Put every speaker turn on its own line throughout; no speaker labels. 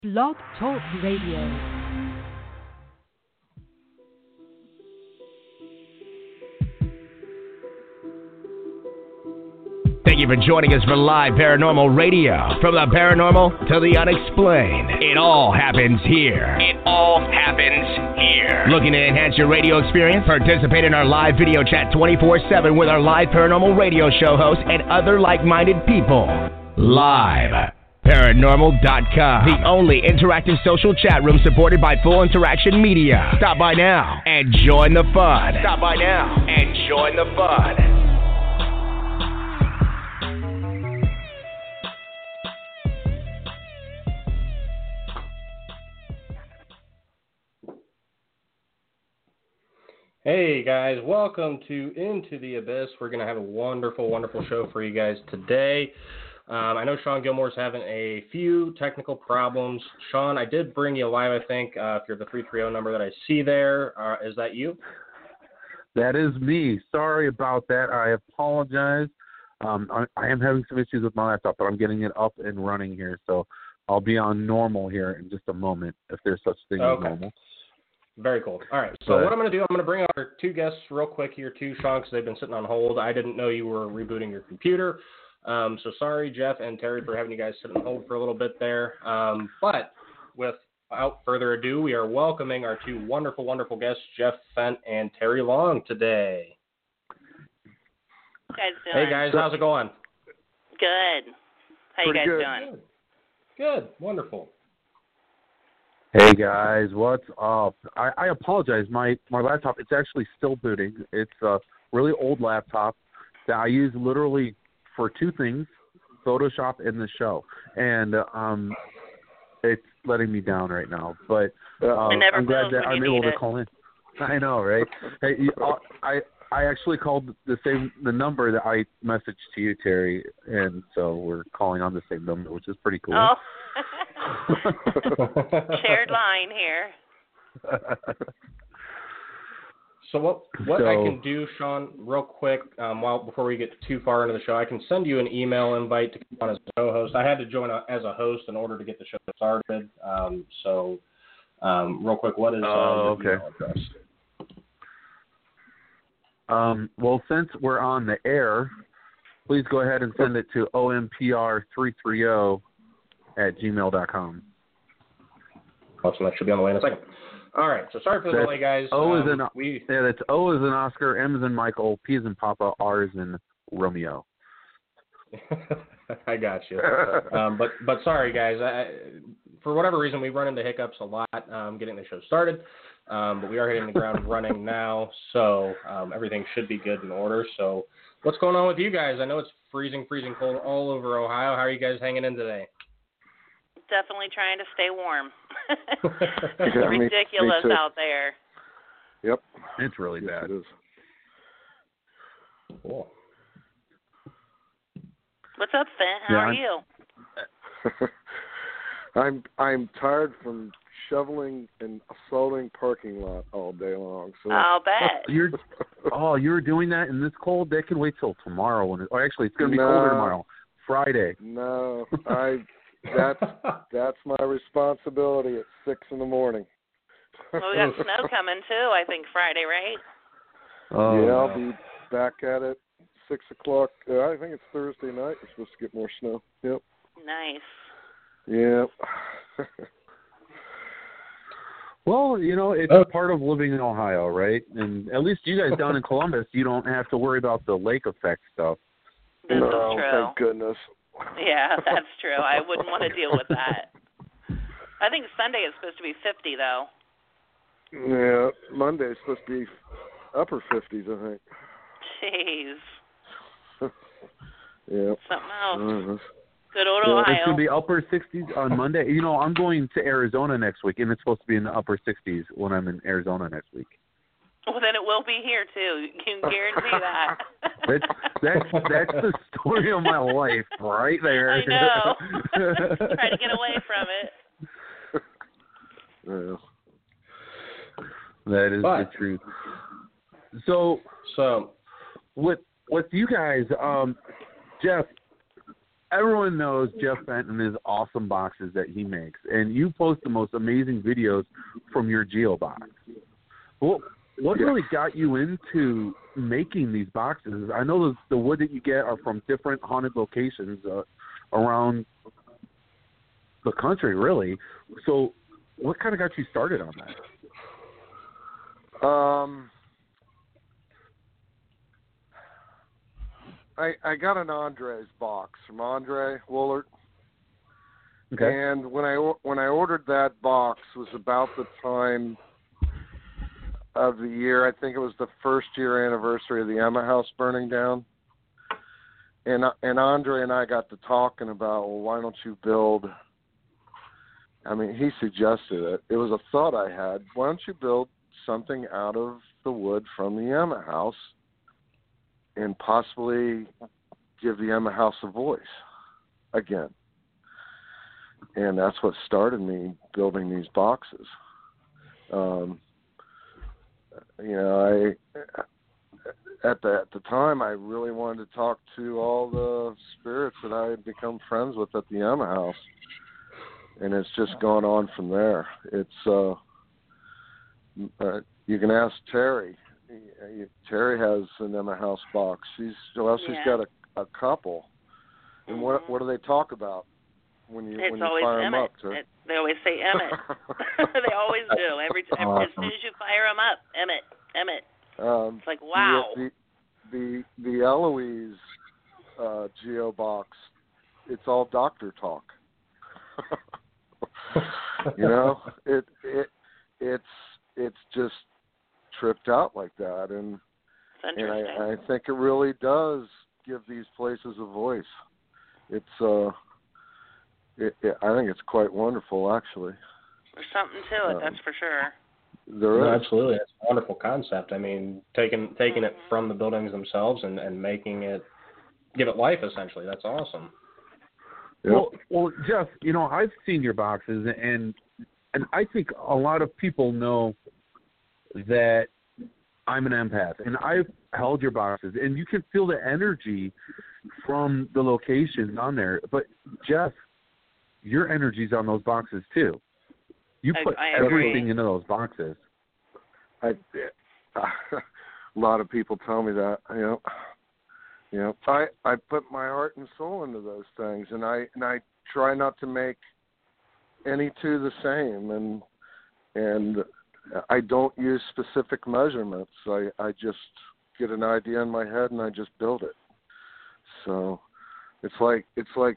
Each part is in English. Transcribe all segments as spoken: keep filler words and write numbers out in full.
Blog Talk Radio.
Thank you for joining us for Live Paranormal Radio. From the paranormal to the unexplained, it all happens here. It all happens here. Looking to enhance your radio experience? Participate in our live video chat twenty-four seven with our Live Paranormal Radio show hosts and other like-minded people. Live Paranormal dot com, the only interactive social chat room supported by Full Interaction Media. Stop by now and join the fun. Stop by now and join the fun.
Hey guys, welcome to Into the Abyss. We're going to have a wonderful, wonderful show for you guys today. Um, I know Sean Gilmore's having a few technical problems. Sean, I did bring you live, I think, uh, if you're the three three zero number that I see there. Uh, is that you?
That is me. Sorry about that. I apologize. Um, I, I am having some issues with my laptop, but I'm getting it up and running here, so I'll be on normal here in just a moment, if there's such thing
okay.
as normal.
Very cool. All right, so but, what I'm going to do, I'm going to bring our two guests real quick here too, Sean, because they've been sitting on hold. I didn't know you were rebooting your computer. Um, so sorry, Jeff and Terry, for having you guys sit on hold for a little bit there. Um, but without further ado, we are welcoming our two wonderful, wonderful guests, Jeff Fent and Terry Long, today.
How you guys doing?
Hey, guys. How's it going?
Good. How
Pretty
you guys
good.
doing?
Good. Good. Wonderful.
Hey, guys. What's up? I, I apologize. My, my laptop, it's actually still booting. It's a really old laptop that I use literally for two things, Photoshop and the show. And um, it's letting me down right now. But um, I'm glad that I'm able to call in. I know, right? Hey, I I actually called the same the number that I messaged to you, Terry, and so we're calling on the same number, which is pretty cool.
Oh. Shared line here.
So what what
so,
I can do, Sean, real quick, um, while before we get too far into the show, I can send you an email invite to come on as a co-host. I had to join a, as a host in order to get the show started. Um, so, um, real quick, what is uh,
oh,
your
okay.
email address?
Um, well, since we're on the air, please go ahead and send it to O M P R three thirty at gmail dot com.
Awesome. That should be on the way in a second. All right. So sorry for the delay, guys.
O
um,
is in
we...
yeah, that's O is in Oscar, M is in Michael, P is in Papa, R is in Romeo.
I got you. um, but but sorry, guys. I, for whatever reason, we run into hiccups a lot um, getting the show started. Um, but we are hitting the ground running now, so um, everything should be good in order. So what's going on with you guys? I know it's freezing, freezing cold all over Ohio. How are you guys hanging in today?
Definitely trying to stay warm. It's
yeah,
ridiculous
me, me
out there.
Yep.
It's really
yes,
bad.
It is.
Cool.
What's up, Finn? How
yeah,
are
I'm,
you?
I'm I'm tired from shoveling and assaulting parking lot all day long. So
I'll bet.
You're oh, you're doing that in this cold? That can wait till tomorrow. When it, or actually, it's going to be
no,
colder tomorrow, Friday.
No, I that's that's my responsibility at six in the morning.
Well, we got snow coming too. I think Friday, right?
Oh,
yeah, I'll be back at it six o'clock. Uh, I think it's Thursday night. We're supposed to get more snow. Yep.
Nice.
Yep.
Well, you know, it's
oh.
part of living in Ohio, right? And at least you guys down in Columbus, you don't have to worry about the lake effect stuff.
This
no,
is true.
thank goodness.
Yeah, that's true. I wouldn't want to deal with that. I think Sunday is supposed to be fifty, though.
Yeah, Monday is supposed to be upper fifties, I think.
Jeez.
Yeah.
Something else.
Uh-huh.
Good old
Yeah,
Ohio.
it's going to be upper sixties on Monday. You know, I'm going to Arizona next week, and it's supposed to be in the upper sixties when I'm in Arizona next week.
Well, then it will be here, too. You can guarantee that.
that's, that's, that's the story of my life right there.
I know. Try to get away from it.
Yeah.
That is
but,
the truth. So,
so
with with you guys, um, Jeff, everyone knows Jeff Fenton and his awesome boxes that he makes, and you post the most amazing videos from your GeoBox. Well, what
yeah.
really got you into making these boxes? I know the, the wood that you get are from different haunted locations uh, around the country, really. So what kind of got you started on that?
Um, I I got an Andres box from Andre Woolert,
Okay.
and when I when I ordered that box was about the time of the year. I think it was the first year anniversary of the Emma House burning down, and and Andre and I got to talking about, well, why don't you build? I mean, he suggested it. It was a thought I had. Why don't you build something out of the wood from the Emma House and possibly give the Emma House a voice again? And that's what started me building these boxes. Um, you know, I at the at the time I really wanted to talk to all the spirits that I had become friends with at the Emma House, and it's just gone on from there. It's uh, uh you can ask Terry. Terry has an Emma House box. She's well, she's
Yeah.
got a, a couple. And
Mm-hmm.
what what do they talk about when you
It's
when you
always
fire them
Emmett.
up? To...
It, they always say Emmett. They always do. Every, every
Awesome.
as soon as you fire them up, Emmett, Emmett.
Um,
It's like, wow.
The the the, the Eloise uh, Geo box, it's all doctor talk. You know, it it it's it's just tripped out like that, and
It's
and
interesting.
I, I think it really does give these places a voice. It's uh, it, it, I think it's quite wonderful, actually.
There's something to it,
um,
that's for sure.
There
No,
is.
absolutely. It's a wonderful concept. I mean, taking taking it
Mhm.
from the buildings themselves and, and making it, give it life, essentially. That's awesome.
Yep.
Well, well, Jeff, you know, I've seen your boxes, and and I think a lot of people know that I'm an empath, and I've held your boxes, and you can feel the energy from the locations on there. But Jeff, your energy's on those boxes too. You
I-
put
I agree.
everything into those boxes.
I, a lot of people tell me that. You know, you know, I I put my heart and soul into those things, and I and I try not to make any two the same, and and I don't use specific measurements. I I just get an idea in my head and I just build it. So it's like it's like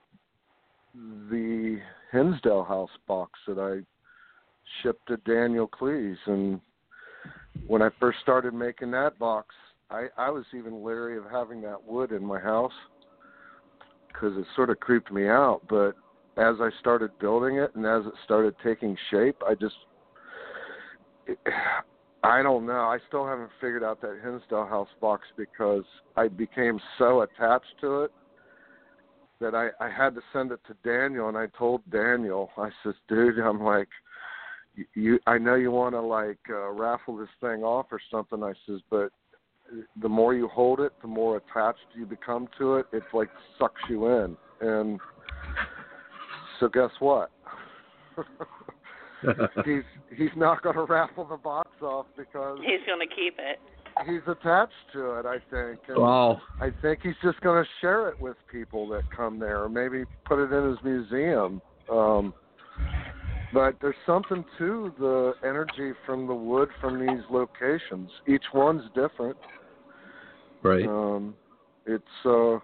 the Hinsdale House box that I shipped to Daniel Cleese, and when I first started making that box, I, I was even leery of having that wood in my house because it sort of creeped me out. But as I started building it and as it started taking shape, I just, it, I don't know. I still haven't figured out that Hinsdale House box because I became so attached to it that I, I had to send it to Daniel, and I told Daniel, I says, dude, I'm like, you, I know you want to like uh, raffle this thing off or something. I says, but the more you hold it, the more attached you become to it. It's like sucks you in. And so guess what? he's he's not going to raffle the box off because
He's going to keep it.
he's attached to it, I think. And
Wow.
I think he's just going to share it with people that come there, or maybe put it in his museum. Um, but there's something to the energy from the wood from these locations. Each one's different.
Right.
Um, it's uh,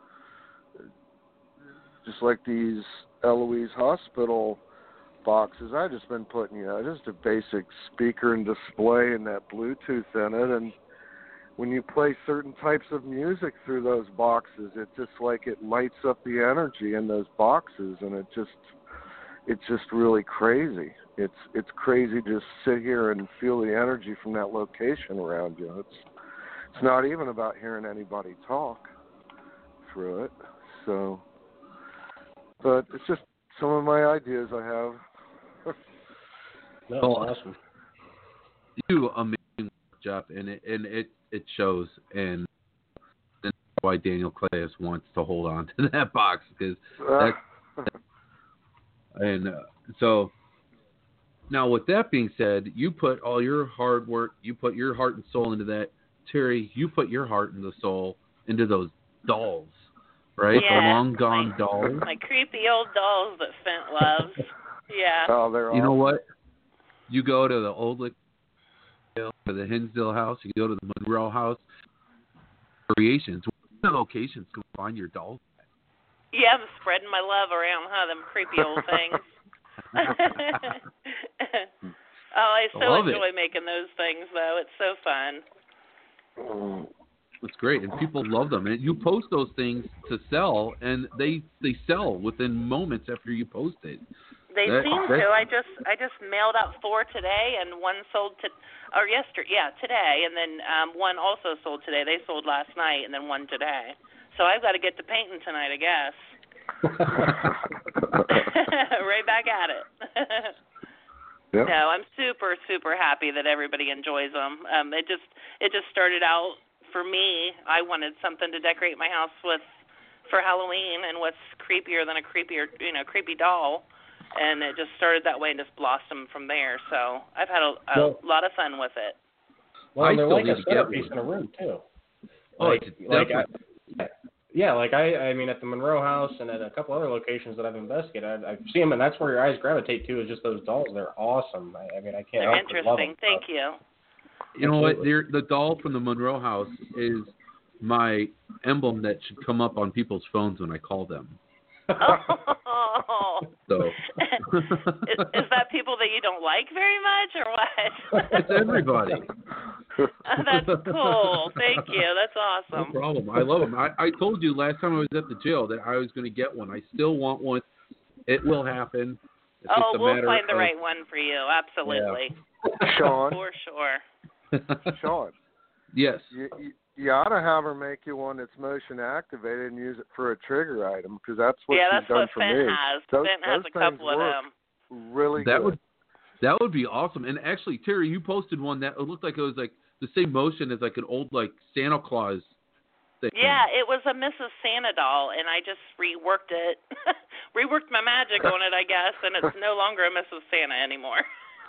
just like these Eloise Hospital boxes. I've just been putting, you know, just a basic speaker and display and that Bluetooth in it. And when you play certain types of music through those boxes, it just like it lights up the energy in those boxes, and it just it's just really crazy. It's it's crazy to just sit here and feel the energy from that location around you. It's it's not even about hearing anybody talk through it. So, but it's just some of my ideas I have.
No, it's
Oh.
awesome.
You do amazing work, Jeff, and it and it, it shows. And, and
why Daniel Claes wants to hold on to that box because that. And uh, so now, with that being said, you put all your hard work, you put your heart and soul into that. Terry, you put your heart and the soul into those dolls, right?
Yeah,
the long gone
my,
dolls.
My creepy old dolls that Fent loves. Yeah.
Oh, they're
you
awesome.
know what? You go to the old Lick, to the Hinsdale house. You go to the Monroe house. Creations. What locations can we find your dolls?
Yeah, I'm spreading my love around, huh? Them creepy old things. Oh, I so
Love
enjoy
it.
making those things, though. It's so fun.
It's great, and people love them. And you post those things to sell, and they they sell within moments after you post it.
They
That-
seem
that-
to. I just I just mailed out four today, and one sold to, or yesterday, yeah, today, and then um, one also sold today. They sold last night, and then one today. So I've got to get to painting tonight, I guess. Right back at it.
Yep.
No, I'm super, super happy that everybody enjoys them. Um, it just it just started out for me. I wanted something to decorate my house with for Halloween, and what's creepier than a creepier, you know, creepy doll? And it just started that way and just blossomed from there. So I've had a, a
Well,
lot of fun with it.
Well,
I
they're
still
like
need
a
to get
centerpiece
one.
in a room too.
Oh,
Like,
it's
like I,
definitely-
yeah, like I, I mean, at the Monroe House and at a couple other locations that I've investigated, I, I see them, and that's where your eyes gravitate to is just those dolls. They're awesome. I, I mean, I can't
They're
help but love
interesting.
them.
Thank you.
You know what?
Absolutely.
They're, the doll from the Monroe House is my emblem that should come up on people's phones when I call them.
Oh.
So
is, is that people that you don't like very much, or what?
it's everybody.
That's cool. Thank you. That's
No
awesome.
problem. I love them. I, I told you last time I was at the jail that I was going to get one. I still want one. It will happen. It's
Oh,
just a
we'll
matter
find the
of,
right one for you. Absolutely.
Sean,
For sure.
Sean,
Yes.
you, you you ought to have her make you one that's motion activated and use it for a trigger item because that's what
yeah,
she's
that's
done
what
for
Fent
me.
has.
Those,
Fent has
those
a couple
things
of
work
them.
really
That
good.
would that would be awesome. And actually, Terry, you posted one that it looked like it was like the same motion as like an old like Santa Claus thing.
Yeah, it was a Missus Santa doll, and I just reworked it. Reworked my magic on it, I guess, and it's no longer a Missus Santa anymore.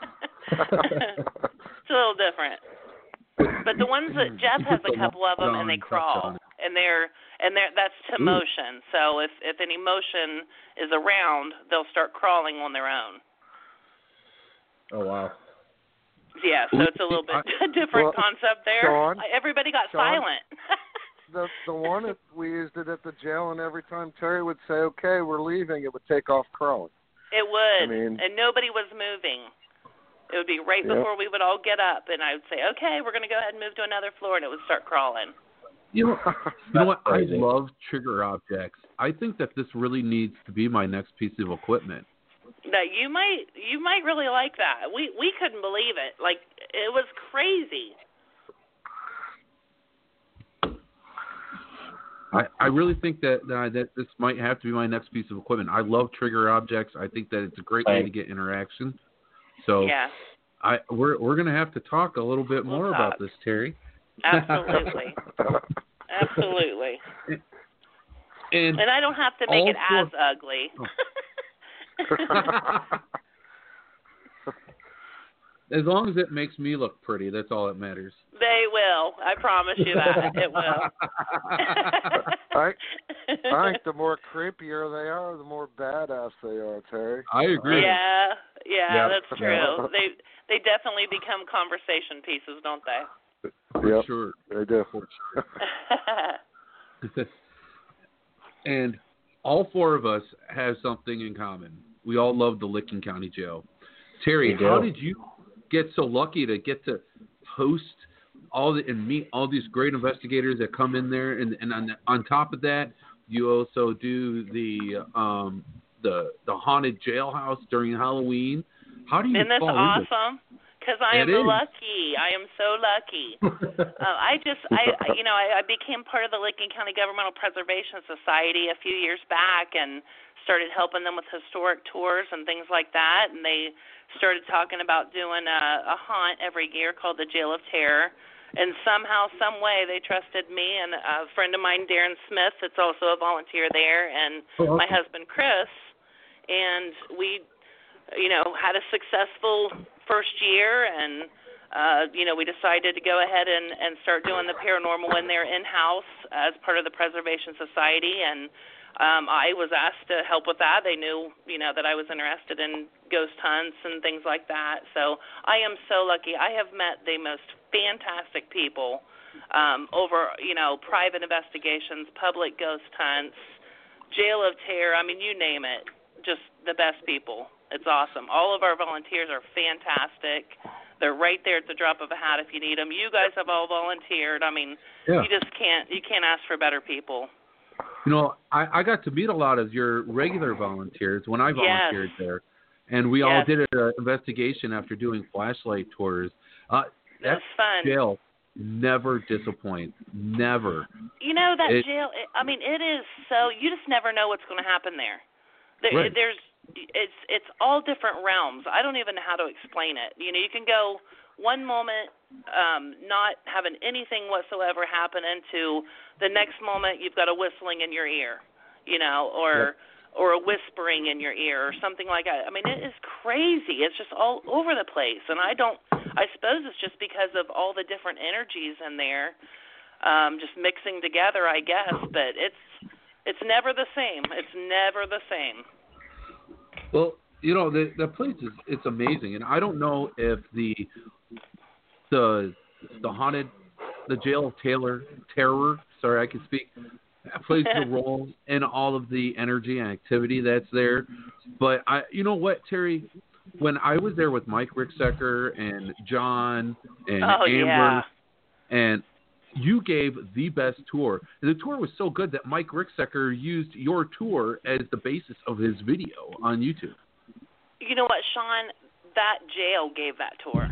It's a little different. But the ones that Jeff has a couple of them, and they crawl, and they're and they're that's to
Ooh.
motion. So if if any motion is around, they'll start crawling on their own.
Oh wow.
Yeah, so it's a little bit different
Well,
concept there.
Sean,
Everybody got
Sean,
silent.
the the one that we used it at the jail, and every time Terry would say, "Okay, we're leaving," it would take off crawling.
It would,
I mean-
and nobody was moving. It would be right
Yep.
before we would all get up, and I would say, "Okay, we're going to go ahead and move to another floor," and it would start crawling.
You know, you know what? I
Crazy.
love trigger objects. I think that this really needs to be my next piece of equipment.
That you might, you might really like that. We we couldn't believe it. Like it was crazy.
I, I really think that uh, that this might have to be my next piece of equipment. I love trigger objects. I think that it's a great way
Right.
to get interaction. So
Yeah,
I we're we're gonna have to talk a little bit
We'll
more
talk.
about this, Terry.
absolutely, absolutely.
And
And I don't have to make
all
it
four-
as ugly.
as long as it makes me look pretty, that's all that matters.
They will. I promise you that it will.
I I think the more creepier they are, the more badass they are, Terry.
I agree.
Yeah, yeah,
Yep.
that's true. They they definitely become conversation pieces, don't they?
For
Yep,
sure.
they do.
And all four of us have something in common. We all love the Licking County Jail. Terry,
We do.
how did you get so lucky to get to host all the, and meet all these great investigators that come in there? And, and on, on top of that, you also do the um, the the haunted jailhouse during Halloween. How do you
Isn't this
fall into
awesome? Because I am
It is.
lucky. I am so lucky. uh, I just, I, I- you know, I, I became part of the Licking County Governmental Preservation Society a few years back and started helping them with historic tours and things like that. And they started talking about doing a, a haunt every year called the Jail of Terror. And somehow, some way, they trusted me and a friend of mine, Darren Smith, that's also a volunteer there, and
oh, okay.
my husband, Chris. And we, you know, had a successful first year, and, uh, you know, we decided to go ahead and, and start doing the paranormal in there in-house as part of the Preservation Society. And um, I was asked to help with that. They knew, you know, that I was interested in ghost hunts and things like that. So I am so lucky. I have met the most fantastic people um, over, you know, private investigations, public ghost hunts, Jail of Terror. I mean, you name it. Just the best people. It's awesome. All of our volunteers are fantastic. They're right there at the drop of a hat if you need them. You guys have all volunteered. I mean,
yeah.
you just can't you can't ask for better people.
You know, I, I got to meet a lot of your regular volunteers when I volunteered
yes.
there, and we
yes.
all did an investigation after doing flashlight tours. Uh,
That was fun.
Jail never disappoints. Never.
You know, that
it,
jail, it, I mean, it is so, you just never know what's going to happen there. there
right.
There's, it's it's all different realms. I don't even know how to explain it. You know, you can go one moment um, not having anything whatsoever happen into the next moment you've got a whistling in your ear, you know, or... Yep. or a whispering in your ear or something like that. I mean, it is crazy. It's just all over the place. And I don't, I suppose it's just because of all the different energies in there, um, just mixing together, I guess. But it's, it's never the same. It's never the same.
Well, you know, the, the place is, it's amazing. And I don't know if the, the, the haunted, the Jail of Taylor, Terror, sorry, I can speak, plays a role in all of the energy and activity that's there. But I, you know what, Terry, when I was there with Mike Ricksecker and John and
oh,
Amber,
yeah.
and you gave the best tour. The tour was so good that Mike Ricksecker used your tour as the basis of his video on YouTube.
You know what, Sean? That jail gave that tour.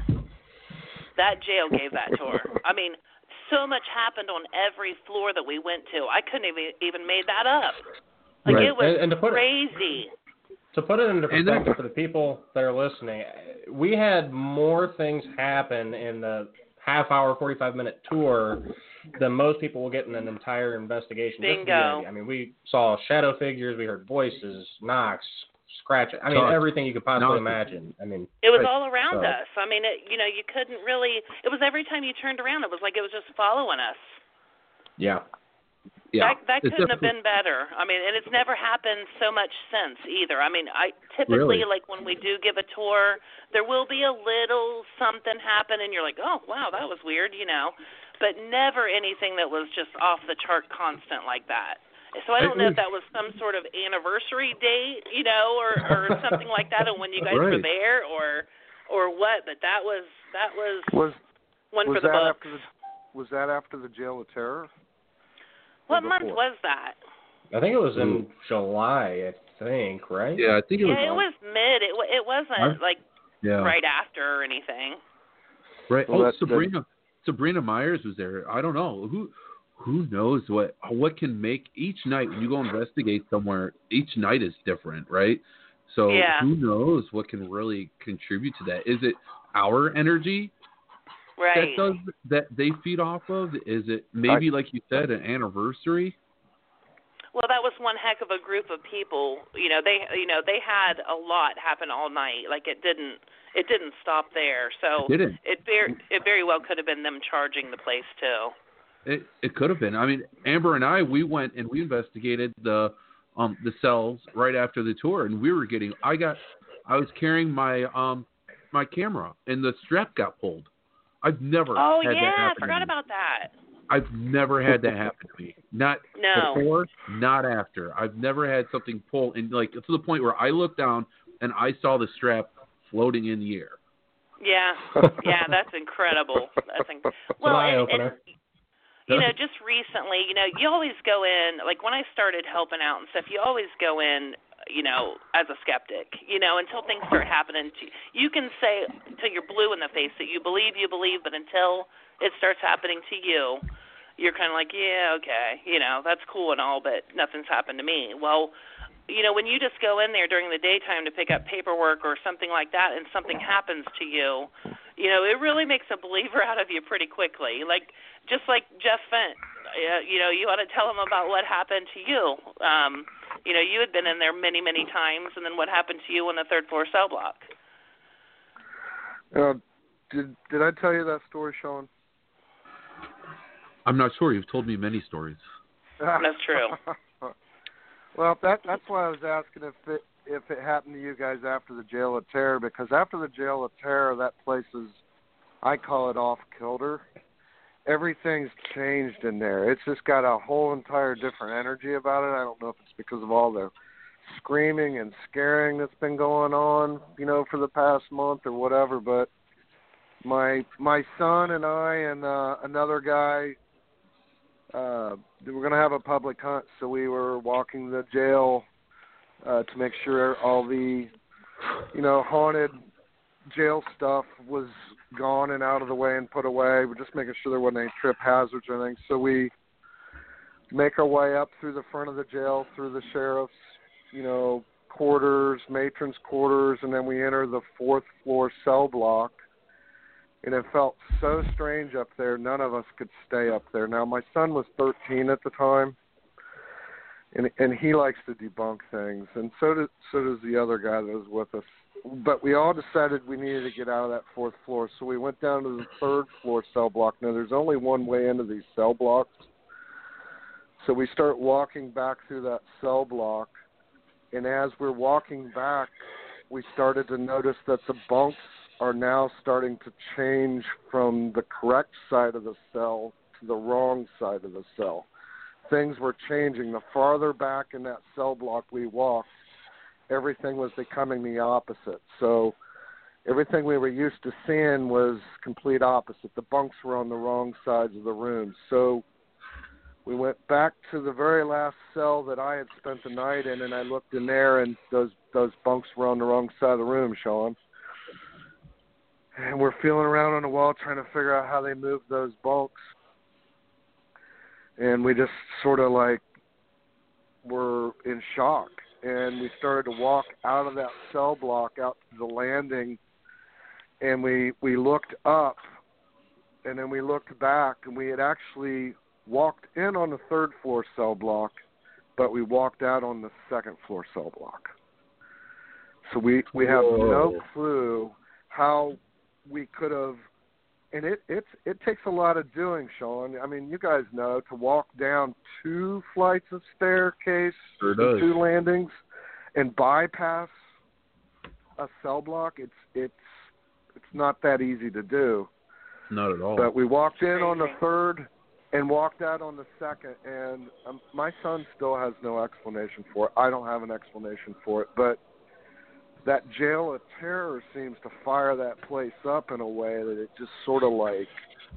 That jail gave that tour. I mean, so much happened on every floor that we went to. I couldn't even even made that up. Like
right.
it was
and, and to put
crazy.
It, to put it into
then,
perspective for the people that are listening, we had more things happen in the half hour, forty-five minute tour than most people will get in an entire investigation.
Bingo.
I mean, we saw shadow figures, we heard voices, knocks, scratching. I mean,
Touch.
everything you could possibly
No.
imagine. I mean,
It was
right.
all around
so,
us. I mean, it, you know, you couldn't really. It was every time you turned around, it was like it was just following us.
Yeah.
Yeah.
That, that
It's
couldn't have
definitely-
been better. I mean, and it's never happened so much since either. I mean, I typically,
Really?
like when we do give a tour, there will be a little something happen, and you're like, oh, wow, that was weird, you know. But never anything that was just off the chart constant like that. So I don't know if that was some sort of anniversary date, you know, or, or something like that, and when you guys
Right.
were there, or or what. But that was that was,
Was
one
was
for the
that
books.
after the was that after the Jail of Terror?
What
Or
month
before?
was that?
I think it was in
Ooh.
July, I think, right?
Yeah, I think it was.
Yeah, it was mid. It wa- it wasn't
Huh?
like
yeah.
right after or anything.
Right.
Well,
oh,
that-
Sabrina. Sabrina Myers was there. I don't know who. Who knows what what can make each night when you go investigate somewhere. Each night is different, right? So
Yeah.
who knows what can really contribute to that? Is it our energy
Right.
that does that they feed off of? Is it maybe
I-
like you said, an anniversary?
Well, that was one heck of a group of people. You know, they you know they had a lot happen all night. Like it didn't it didn't stop there. So
It didn't.
it very it very well could have been them charging the place too.
It it could have been. I mean, Amber and I, we went and we investigated the um the cells right after the tour, and we were getting. I got, I was carrying my um my camera, and the strap got pulled. I've never.
Oh
had that
yeah, I
happen to
forgot
me.
about that.
I've never had that happen to me. Not
No.
before, not after. I've never had something pull, and like to the point where I looked down and I saw the strap floating in the air.
Yeah, yeah, that's incredible. That's inc- well,
eye
and,
opener.
and you know, just recently, you know, you always go in, like when I started helping out and stuff, you always go in, you know, as a skeptic, you know, until things start happening to you. You can say until you're blue in the face that you believe, you believe, but until it starts happening to you, you're kind of like, yeah, okay, you know, that's cool and all, but nothing's happened to me. Well, you know, when you just go in there during the daytime to pick up paperwork or something like that and something happens to you, you know, it really makes a believer out of you pretty quickly. Like, just like Jeff Fent, uh, you know, you ought to tell him about what happened to you. Um, you know, you had been in there many, many times, and then what happened to you on the third floor cell block.
Uh, did did I tell you that story, Sean?
I'm not sure. You've told me many stories.
That's true.
Well, that that's why I was asking if it if it happened to you guys after the Jail of Terror, because after the Jail of Terror, that place is, I call it off kilter. Everything's changed in there. It's just got a whole entire different energy about it. I don't know if it's because of all the screaming and scaring that's been going on, you know, for the past month or whatever. But my my son and I and uh, another guy, uh, we were going to have a public hunt, so we were walking the jail uh, to make sure all the, you know, haunted jail stuff was gone and out of the way and put away. We're just making sure there wasn't any trip hazards or anything. So we make our way up through the front of the jail, through the sheriff's, you know, quarters, matron's quarters, and then we enter the fourth floor cell block. And it felt so strange up there, none of us could stay up there. Now, my son was thirteen at the time, and and he likes to debunk things, and so does, so does the other guy that was with us. But we all decided we needed to get out of that fourth floor, so we went down to the third floor cell block. Now, there's only one way into these cell blocks, so we start walking back through that cell block, and as we're walking back, we started to notice that the bunks are now starting to change from the correct side of the cell to the wrong side of the cell. Things were changing. The farther back in that cell block we walked, everything was becoming the opposite. So everything we were used to seeing was complete opposite. The bunks were on the wrong sides of the room. So we went back to the very last cell that I had spent the night in, and I looked in there, and those those bunks were on the wrong side of the room, Sean. And we're feeling around on the wall trying to figure out how they moved those bunks. And we just sort of like were in shock. And we started to walk out of that cell block out to the landing. And we, we looked up, and then we looked back, and we had actually walked in on the third floor cell block, but we walked out on the second floor cell block. So we, we have Whoa.
no
clue how we could have, and it it's it takes a lot of doing, Sean. I mean, you guys know, to walk down two flights of staircase,
Sure does.
two landings, and bypass a cell block. It's it's it's not that easy to do.
Not at all.
But we walked in on the third and walked out on the second, and um, my son still has no explanation for it. I don't have an explanation for it, but that Jail of Terror seems to fire that place up in a way that it just sort of like,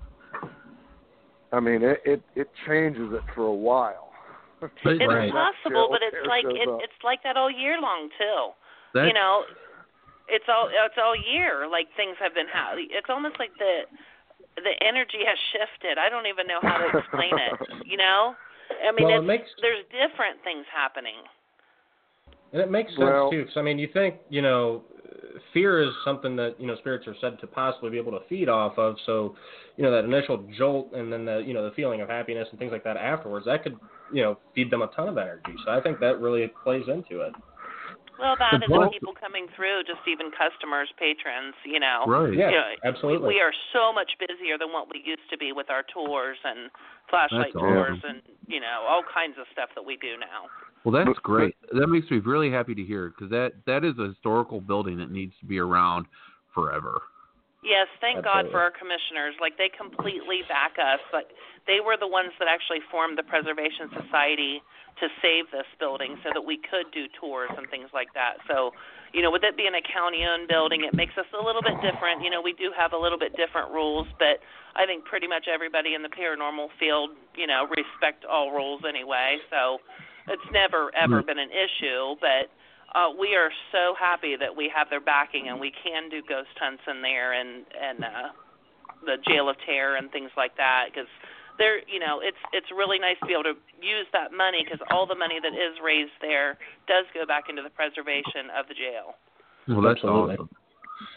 I mean, it it, it changes it for a while.
It's
Right.
possible, but
Jail
it's
of
like
Terror
it,
shows up.
it's like that all year long too.
That,
You know, it's all it's all year. Like things have been ha- It's almost like the the energy has shifted. I don't even know how to explain it. You know, I mean,
Well, it
it's,
makes-
there's different things happening.
And it makes sense,
Well-
too, because, I mean, you think, you know, fear is something that, you know, spirits are said to possibly be able to feed off of. So, you know, that initial jolt and then the, you know, the feeling of happiness and things like that afterwards, that could, you know, feed them a ton of energy. So I think that really plays into it.
Well, that
And
and the
plus-
people coming through, just even customers, patrons, you know.
right.
Yeah,
You know,
absolutely.
We, we are so much busier than what we used to be with our tours and flashlight
That's
tours
awesome.
and, you know, all kinds of stuff that we do now.
Well, that's
But-
great. That makes me really happy to hear, because that, that is a historical building that needs to be around forever.
Yes, thank God
Absolutely.
for our commissioners. Like, they completely back us. Like, they were the ones that actually formed the Preservation Society to save this building so that we could do tours and things like that. So, you know, with it being a county-owned building, it makes us a little bit different. You know, we do have a little bit different rules, but I think pretty much everybody in the paranormal field, you know, respect all rules anyway. So it's never, ever
Mm.
been an issue, but Uh, we are so happy that we have their backing and we can do ghost hunts in there and and uh, the Jail of Terror and things like that, because they're, you know, it's it's really nice to be able to use that money, because all the money that is raised there does go back into the preservation of the jail.
Well, that's
Absolutely.
awesome.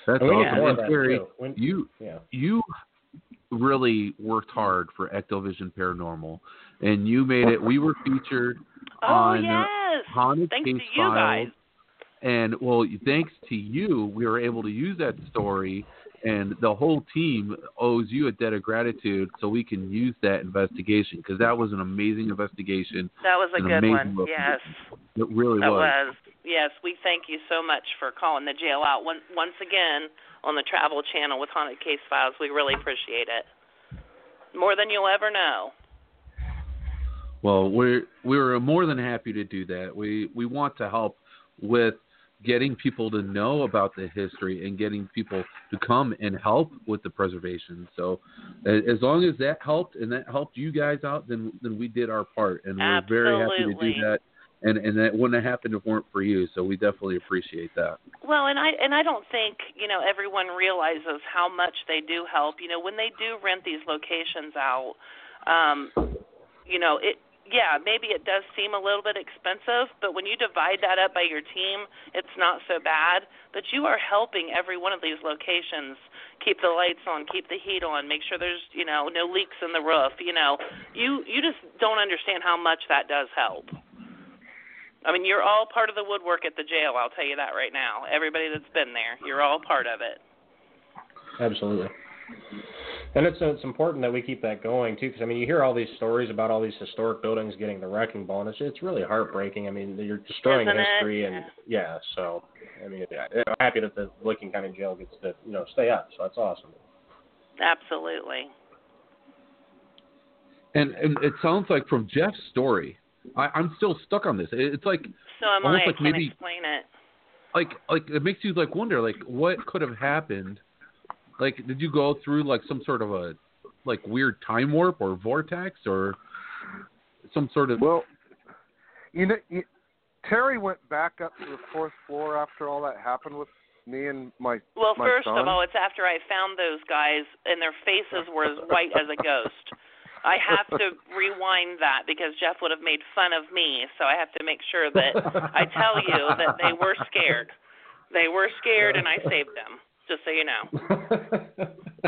That's
and we need
awesome.
more of
And
that,
Terry,
too. When-
you
yeah.
you really worked hard for Ectovision Paranormal, and you made it. We were featured
Oh,
on uh,
yes.
Haunted
Thanks
Case
to you
Files.
guys.
And, well, thanks to you, we were able to use that story, and the whole team owes you a debt of gratitude so we can use that investigation, because that was an amazing investigation.
That was a
an
good
amazing
one. Yes.
It really
That
was.
was. Yes, we thank you so much for calling the jail out once, once again on the Travel Channel with Haunted Case Files. We really appreciate it. More than you'll ever know.
Well, we're we're more than happy to do that. We we want to help with getting people to know about the history and getting people to come and help with the preservation. So as long as that helped and that helped you guys out, then then we did our part, and we're
Absolutely.
very happy to do that. And and that wouldn't have happened if it weren't for you. So we definitely appreciate that.
Well, and I and I don't think, you know, everyone realizes how much they do help. You know, when they do rent these locations out, um, you know, it yeah, maybe it does seem a little bit expensive, but when you divide that up by your team, it's not so bad. But you are helping every one of these locations keep the lights on, keep the heat on, make sure there's, you know, no leaks in the roof. You know, you you just don't understand how much that does help. I mean, you're all part of the woodwork at the jail, I'll tell you that right now. Everybody that's been there, you're all part of it.
Absolutely. And it's it's important that we keep that going, too, because, I mean, you hear all these stories about all these historic buildings getting the wrecking ball, and it's, it's really heartbreaking. I mean, you're destroying
Isn't
history,
it?
and, yeah, so, I mean, yeah, I'm happy that the Licking County Jail gets to, you know, stay up, so that's awesome.
Absolutely.
And and it sounds like from Jeff's story, I, I'm still stuck on this. It's like
So am
almost
I.
like
I can't
maybe
explain it.
like like it makes you like wonder like what could have happened. Like, did you go through like some sort of a like weird time warp or vortex or some sort of?
Well, you know, you, Terry went back up to the fourth floor after all that happened with me and my
Well,
my
first
son.
of all, it's after I found those guys and their faces were as white as a ghost. I have to rewind that because Jeff would have made fun of me, so I have to make sure that I tell you that they were scared. They were scared, and I saved them, just so you know.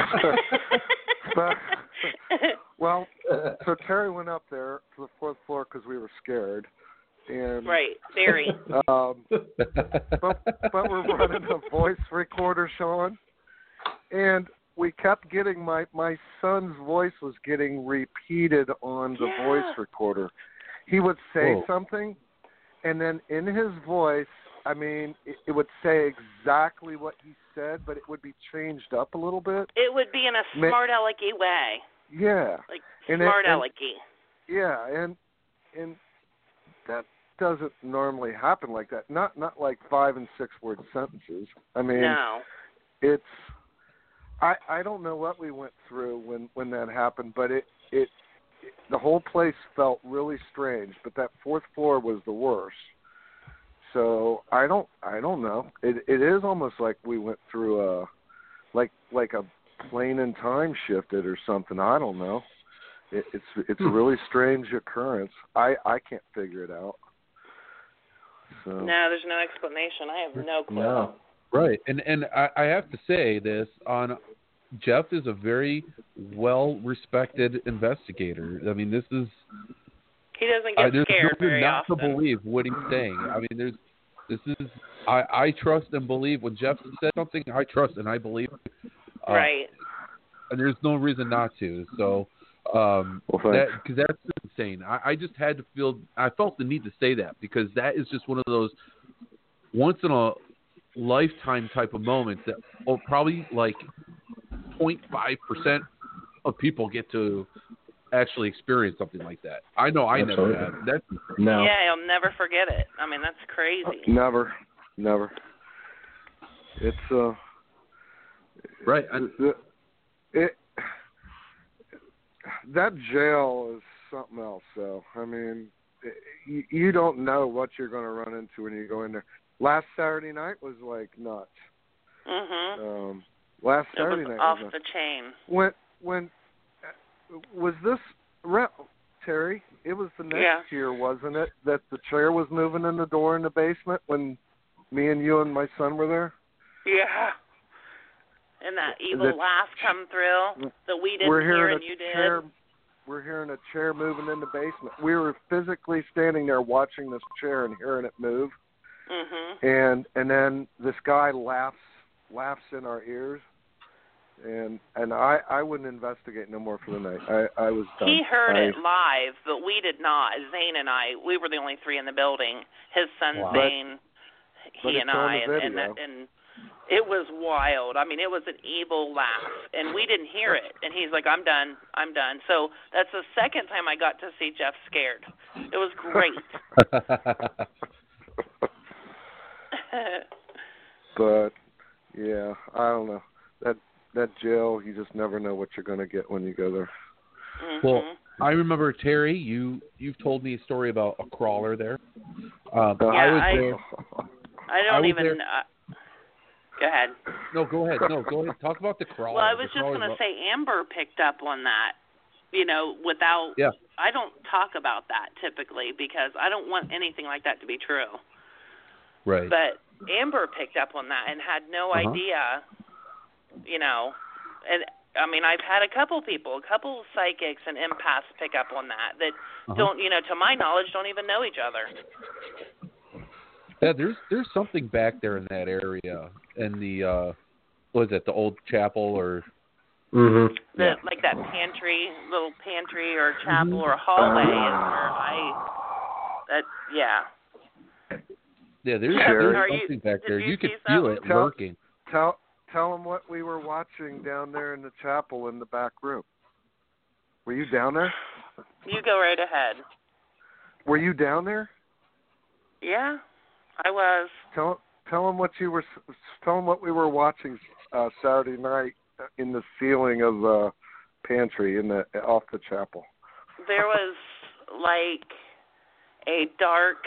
but, well, so Terry went up there to the fourth floor because we were scared. And,
right, very.
Um, but, but we're running a voice recorder, Sean, and we kept getting my my son's voice was getting repeated on the
Yeah.
voice recorder. He would say
Whoa.
something, and then in his voice, I mean, it, it would say exactly what he said, but it would be changed up a little bit.
It would be in a
Ma-
smart alecky way,
Yeah,
like
And it-
smart
and-
alecky.
yeah, and and that doesn't normally happen like that. Not not like five and six word sentences. I mean,
No.
it's. I, I don't know what we went through when, when that happened, but it, it it the whole place felt really strange. But that fourth floor was the worst. So I don't I don't know. It it is almost like we went through a like like a plane in time shifted or something. I don't know. It, it's it's a really strange occurrence. I, I can't figure it out. So
No, there's no explanation. I have no clue.
No.
Right, and and I, I have to say this on Jeff is a very well respected investigator. I mean, this is
He doesn't
I,
get
there's
scared
no
very
not
often.
to believe what he's saying. I mean, there's this is I, I trust and believe when Jeff said something. I trust and I believe. Uh,
Right.
And there's no reason not to. So, um,
Well,
that
thanks.
because that's insane. I, I just had to feel. I felt the need to say that because that is just one of those once in a lifetime type of moments that oh, probably like zero point five percent of people get to actually experience something like that. I know I
Absolutely.
never have. That's insane.
No.
Yeah, you'll never forget it. I mean, that's crazy.
never, never. It's uh.
right. And,
It, it that jail is something else. So I mean, you, you don't know what you're going to run into when you go in there. Last Saturday night was like nuts.
Mhm.
Um, last
It
Saturday
was
night
off
was
the
nuts.
chain.
when when uh, was this re- Terry? It was the next
Yeah.
year, wasn't it? That the chair was moving in the door in the basement when me and you and my son were there.
Yeah. And that evil
the,
laugh come through that we didn't
we're
hear
hearing
and
a
you
chair,
did.
We're hearing a chair moving in the basement. We were physically standing there watching this chair and hearing it move.
Mhm.
And and then this guy laughs laughs in our ears. And and I, I wouldn't investigate no more for the night. I, I was done.
He heard
I,
it live, but we did not. Zane and I, we were the only three in the building. His son
Wow.
Zane,
But
he
it's
and
on
I,
the
and, and
video.
that, and it was wild. I mean, it was an evil laugh, and we didn't hear it. And he's like, "I'm done. I'm done." So that's the second time I got to see Jeff scared. It was great.
But yeah, I don't know. That that jail, you just never know what you're going to get when you go there.
Mm-hmm.
Well, I remember, Terry, you you've told me a story about a crawler there. Um,
Yeah,
I was
I-
there.
I don't
I was
even.
there-
Uh, go ahead.
No, go ahead. No, go ahead. Talk about the crawler.
Well, I
The
was just
crawler's
going to
up-
say Amber picked up on that, you know, without,
Yeah.
I don't talk about that typically because I don't want anything like that to be true.
Right.
But Amber picked up on that and had no
Uh-huh.
idea, you know, and I mean, I've had a couple people, a couple psychics and empaths pick up on that that
Uh-huh.
don't, you know, to my knowledge, don't even know each other.
Yeah, there's there's something back there in that area, in the uh, what is it, the old chapel or?
Mm-hmm.
The,
Yeah.
Like that pantry, little pantry or chapel or hallway is where I, that, yeah.
Yeah, there's,
Yeah,
there's
are you-
something back
did
there.
you
You could
see
feel it
something?
Tell-
lurking.
Tell tell them what we were watching down there in the chapel in the back room. Were you down there?
You go right ahead.
Were you down there?
Yeah, I was.
Tell tell them what you were. Tell them what we were watching uh, Saturday night in the ceiling of the pantry in the off the chapel.
There was like a dark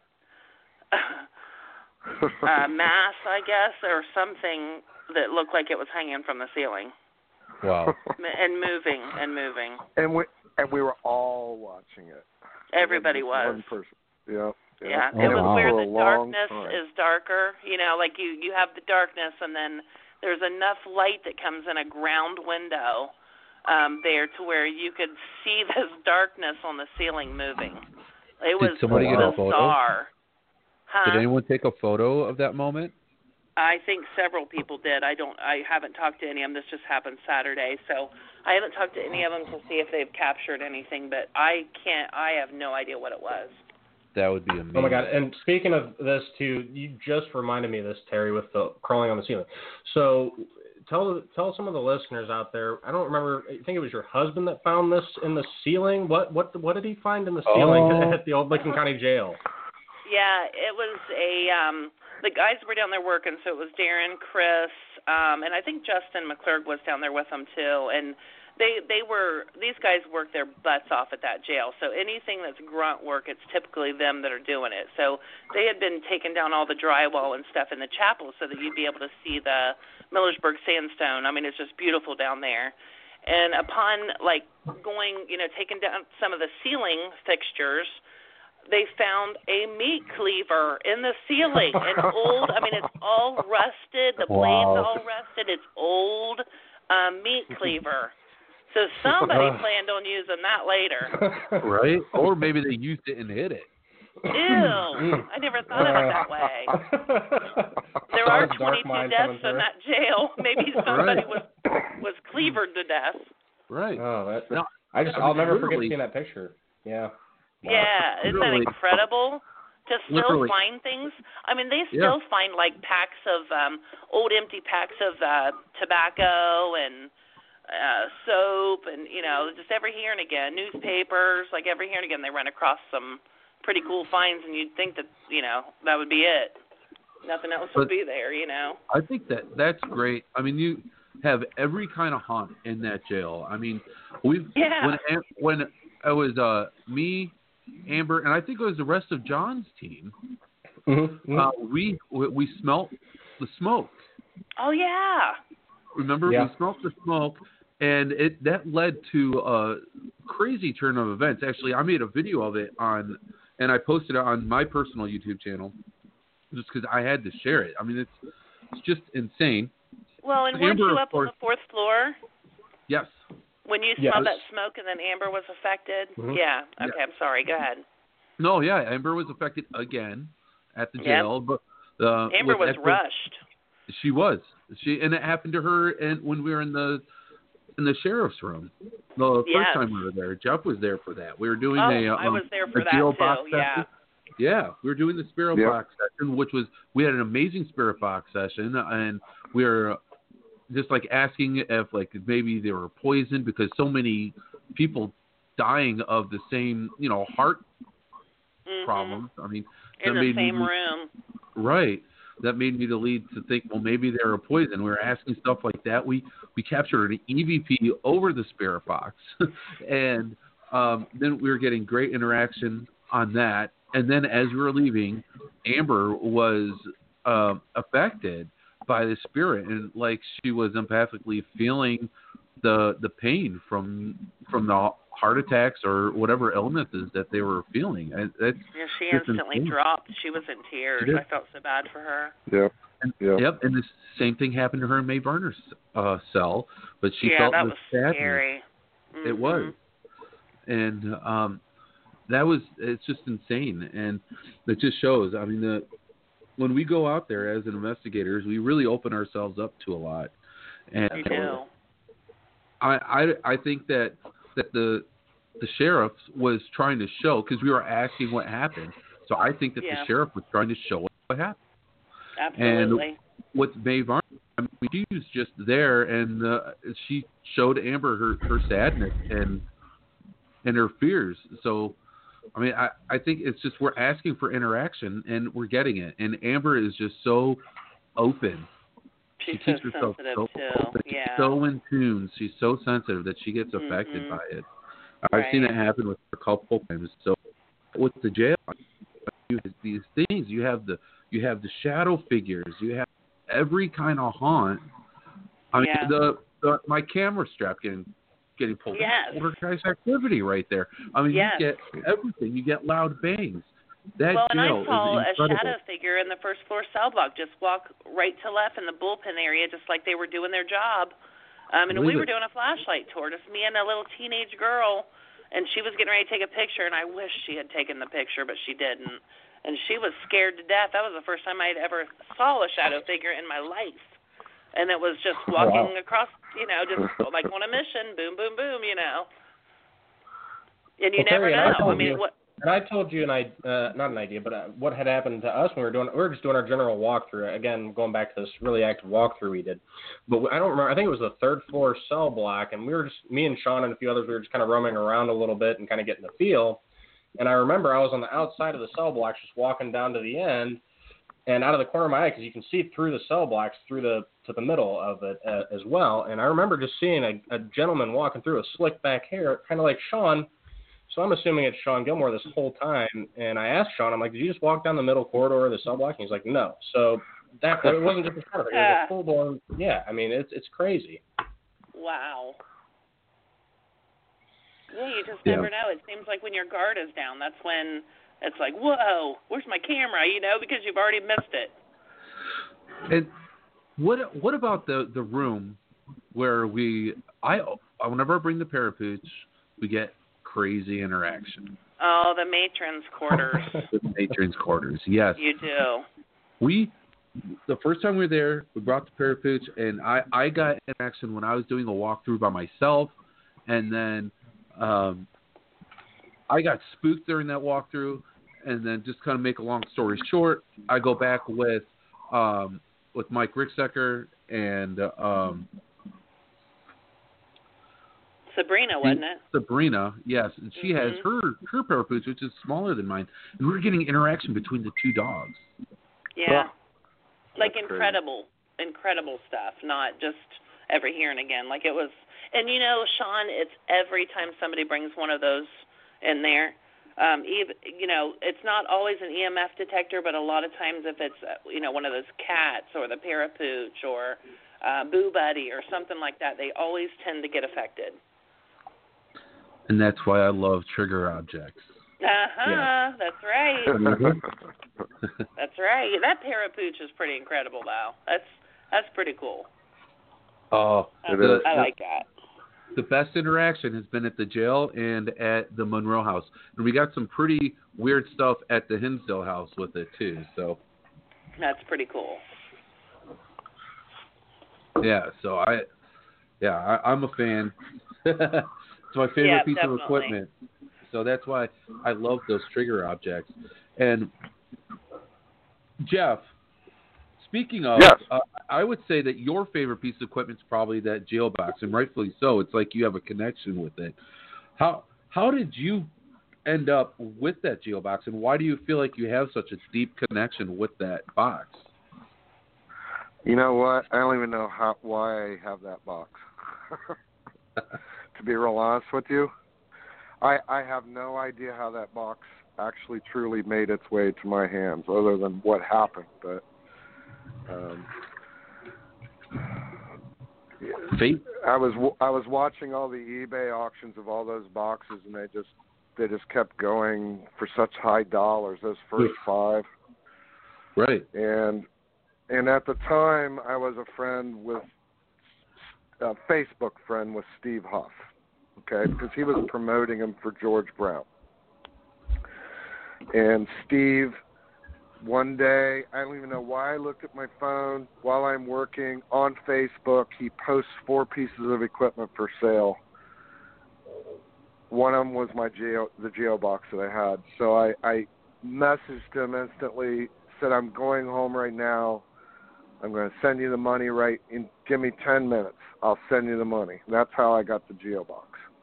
uh, mass, I guess, or something that looked like it was hanging from the ceiling
Wow.
M- and moving and moving.
and we and we were all watching it.
Everybody
It
was.
One person. Yeah.
Yeah,
Oh,
it was
wow.
where
For
the
a long
darkness
time.
is darker. You know, like you you have the darkness, and then there's enough light that comes in a ground window um, there to where you could see this darkness on the ceiling moving. It was
Did somebody get a photo?
bizarre. Huh?
Did anyone take a photo of that moment?
I think several people did. I don't. I haven't talked to any of them. This just happened Saturday, so I haven't talked to any of them to see if they've captured anything. But I can't. I have no idea what it was.
That would be amazing.
Oh my God! And speaking of this too, you just reminded me of this, Terry, with the crawling on the ceiling. So tell tell some of the listeners out there. I don't remember. I think it was your husband that found this in the ceiling. What what what did he find in the ceiling
Oh.
at the old Lincoln County Jail?
Yeah, it was a. Um, the guys were down there working, so it was Darren, Chris, um, and I think Justin McClurg was down there with them too. And they they were these guys work their butts off at that jail. So anything that's grunt work, it's typically them that are doing it. So they had been taking down all the drywall and stuff in the chapel so that you'd be able to see the Millersburg sandstone. I mean, it's just beautiful down there. And upon like going, you know, taking down some of the ceiling fixtures, they found a meat cleaver in the ceiling. An old, I mean, it's all rusted. The blade's
Wow.
all rusted. It's old um, meat cleaver. So somebody planned on using that later.
Right? Or maybe they used it and hid it.
Ew. I never thought of it that way. There are
Dark
twenty-two
mind
deaths
coming
in
through.
that jail. Maybe somebody
Right.
was was cleavered to death.
Right.
Oh, that,
No,
I just
I
I'll
mean,
never forget
literally-
seeing that picture. Yeah.
Yeah, isn't that
Literally.
incredible? To still
Literally.
find things. I mean, they
Yeah.
still find like packs of um old empty packs of uh tobacco and uh soap and you know, just every here and again, newspapers, like every here and again they run across some pretty cool finds and you'd think that, you know, that would be it. Nothing else would
But-
be there, you know.
I think that that's great. I mean, you have every kind of hunt in that jail. I mean, we've
Yeah.
when Am- when it was uh me, Amber, and I think it was the rest of John's team.
Mm-hmm.
Uh, we we we smelt the smoke.
Oh yeah.
Remember,
Yeah.
we smelt the smoke, and it that led to a crazy turn of events. Actually, I made a video of it on, and I posted it on my personal YouTube channel, just because I had to share it. I mean, it's it's just insane.
Well, and weren't
Amber,
you
of
up
course,
on the fourth floor?
Yes.
When you
Yes.
smelled that smoke and then Amber was affected?
Mhm.
Yeah. Okay,
Yeah.
I'm sorry. Go ahead.
No, yeah, Amber was affected again at the
Yep.
jail, but uh,
Amber
with
was
Echo-
rushed.
She was. She and it happened to her, and when we were in the in the sheriff's room, the
Yes.
first time we were there, Jeff was there for that. We were doing
Oh,
a. Um,
I was there for
a
that
Spirit
too.
box
Yeah.
session. Yeah, we were doing the Spirit
Yep.
box session, which was we had an amazing Spirit box session, and we were just like asking if like maybe they were poisoned because so many people dying of the same you know heart
Mhm.
problems. I mean,
In
that
the
made
same
me,
room.
Right. That made me to lead to think, well, maybe they're a poison. We were asking stuff like that. We we captured an E V P over the Spirit box, and um, then we were getting great interaction on that. And then as we were leaving, Amber was uh, affected by the spirit, and like she was empathically feeling the the pain from from the heart attacks or whatever illnesses that they were feeling. And that's
Yeah, she
just
instantly
insane.
dropped. She was in tears.
did.
I felt so bad for her.
Yep.
And,
Yep.
Yep, and the same thing happened to her in Mae Varner's uh, cell, but she
yeah,
felt
that
the
was
sadness.
scary.
It
Mhm.
was, and um, that was it's just insane, and it just shows. I mean, the when we go out there as investigators, we really open ourselves up to a lot, and
You do.
I, I I think that that the the sheriff was trying to show because we were asking what happened, so I think that
Yeah.
the sheriff was trying to show us what happened.
Absolutely.
With Mae Varner, I mean, she was just there, and uh, she showed Amber her, her sadness and and her fears. So, I mean, I, I think it's just we're asking for interaction, and we're getting it. And Amber is just so open.
She's
she keeps
so
herself
sensitive
so
too.
open. She's
Yeah.
so in tune. She's so sensitive that she gets affected
Mhm.
by it. I've seen
Right.
it happen with her a couple times. So, with the jail, you have these things. You have the you have the shadow figures. You have every kind of haunt. I mean,
Yeah.
the, the my camera strap getting getting pulled.
Yes.
Poltergeist activity right there. I mean,
Yes.
you get everything. You get loud bangs. That
Well, and
jail
I saw
is
a
incredible.
shadow figure in the first floor cell block just walk right to left in the bullpen area, just like they were doing their job. Um, and
Believe
we were
it.
doing a flashlight tour, just me and a little teenage girl, and she was getting ready to take a picture, and I wish she had taken the picture, but she didn't. And she was scared to death. That was the first time I had ever saw a shadow figure in my life. And it was just walking across, you know, just like on a mission, boom, boom, boom, you know. And you
Well,
never
Terry, and I
know. I
told
mean,
you-
what?
And I told you, and I uh, not an idea, but uh, what had happened to us when we were doing, we were just doing our general walkthrough. Again, going back to this really active walkthrough we did. But I don't remember. I think it was the third floor cell block, and we were just me and Sean and a few others. We were just kind of roaming around a little bit and kind of getting the feel. And I remember I was on the outside of the cell blocks, just walking down to the end, and out of the corner of my eye, because you can see through the cell blocks, through the to the middle of it uh, as well. And I remember just seeing a, a gentleman walking through with slick back hair, kind of like Sean. So I'm assuming it's Sean Gilmore this whole time. And I asked Sean, I'm like, did you just walk down the middle corridor of the cell block? And he's like, no. So that it wasn't just a shadow, it was a full blown. Yeah, I mean, it's it's crazy.
Wow. Yeah, you just
Yeah.
never know. It seems like when your guard is down, that's when it's like, whoa, where's my camera? You know, because you've already missed it.
And what what about the the room where we I whenever I bring the parapooch, we get crazy interaction.
Oh, the matron's quarters.
The matron's quarters. Yes.
You do.
We the first time we were there, we brought the parapooch, and I I got interaction when I was doing a walkthrough by myself, and then um, I got spooked during that walkthrough, and then just kind of make a long story short, I go back with um, with Mike Ricksecker and um,
Sabrina, wasn't it?
Sabrina, yes, and she has
Mhm.
her her parapooch, which is smaller than mine, and we're getting interaction between the two dogs.
Yeah.
Well,
like
that's
incredible, incredible stuff, not just every here and again. Like it was, and you know, Sean, it's every time somebody brings one of those in there. Um, even, you know, it's not always an E M F detector, but a lot of times if it's, uh, you know, one of those cats or the parapooch or uh, Boo Buddy or something like that, they always tend to get affected.
And that's why I love trigger objects.
Uh-huh,
Yeah.
that's right. That's right. That parapooch is pretty incredible, though. That's that's pretty cool.
Oh,
I,
the,
I
the,
like that.
the best interaction has been at the jail and at the Monroe House, and we got some pretty weird stuff at the Hinsdale House with it too. So
that's pretty cool.
Yeah, so I, yeah, I, I'm a fan. It's my favorite
yeah,
piece
definitely.
of equipment. So that's why I love those trigger objects. And Jeff, speaking of,
yes.
uh, I would say that your favorite piece of equipment is probably that jail box, and rightfully so. It's like you have a connection with it. How how did you end up with that jail box, and why do you feel like you have such a deep connection with that box?
You know what? I don't even know how why I have that box. To be real honest with you, I I have no idea how that box actually truly made its way to my hands, other than what happened. But um,
Fate.
I was I was watching all the eBay auctions of all those boxes, and they just they just kept going for such high dollars. Those first five,
right?
And and at the time, I was a friend with a Facebook friend with Steve Huff, okay, because he was promoting him for George Brown. And Steve, one day, I don't even know why I looked at my phone while I'm working on Facebook. He posts four pieces of equipment for sale. One of them was my geo, the geo box that I had. So I, I messaged him instantly, said, I'm going home right now. I'm going to send you the money right in. Give me ten minutes. I'll send you the money. That's how I got the geo box.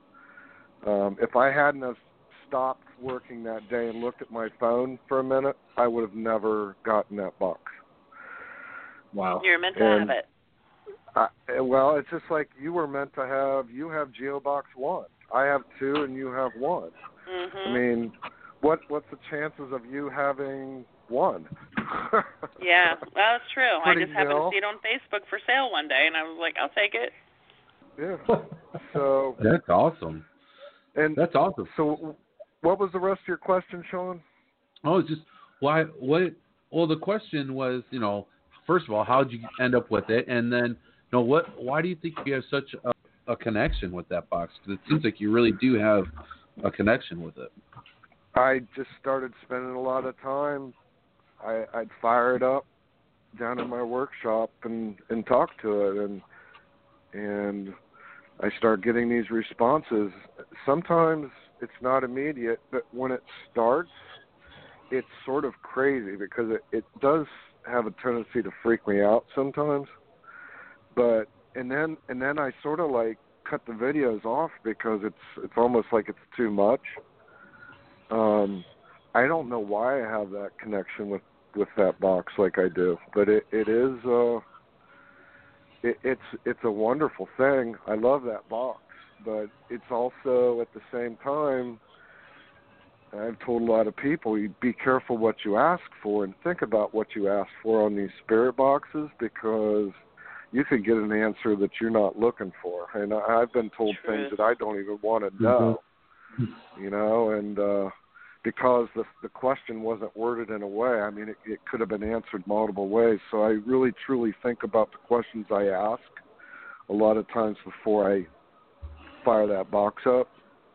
Um, if I hadn't have stopped working that day and looked at my phone for a minute, I would have never gotten that box.
Wow.
You're meant to
and
have it.
I, well, it's just like you were meant to have. You have GeoBox one. I have two, and you have one.
Mm-hmm.
I mean, what what's the chances of you having one?
Yeah, well, that's true.
Pretty
I just happened
nil.
to see it on Facebook for sale one day, and I was like, I'll take it.
Yeah. So
that's awesome.
And
that's awesome.
So, what was the rest of your question, Sean?
Oh, it's just why? What? Well, the question was, you know, first of all, how did you end up with it, and then, you know, what? Why do you think you have such a, a connection with that box? Because it seems like you really do have a connection with it.
I just started spending a lot of time. I, I'd fire it up down in my workshop and, and talk to it, and and I start getting these responses. Sometimes it's not immediate, but when it starts, it's sort of crazy because it, it does have a tendency to freak me out sometimes. But and then and then I sort of like cut the videos off because it's it's almost like it's too much. Um, I don't know why I have that connection with, with that box like I do, but it it is uh, it, it's it's a wonderful thing. I love that box, but it's also at the same time, I've told a lot of people, you be careful what you ask for and think about what you ask for on these spirit boxes, because you could get an answer that you're not looking for. And I, I've been told
True.
things that I don't even want to know, mm-hmm. you know, and uh, because the the question wasn't worded in a way, I mean, it, it could have been answered multiple ways. So I really, truly think about the questions I ask a lot of times before I fire that box up.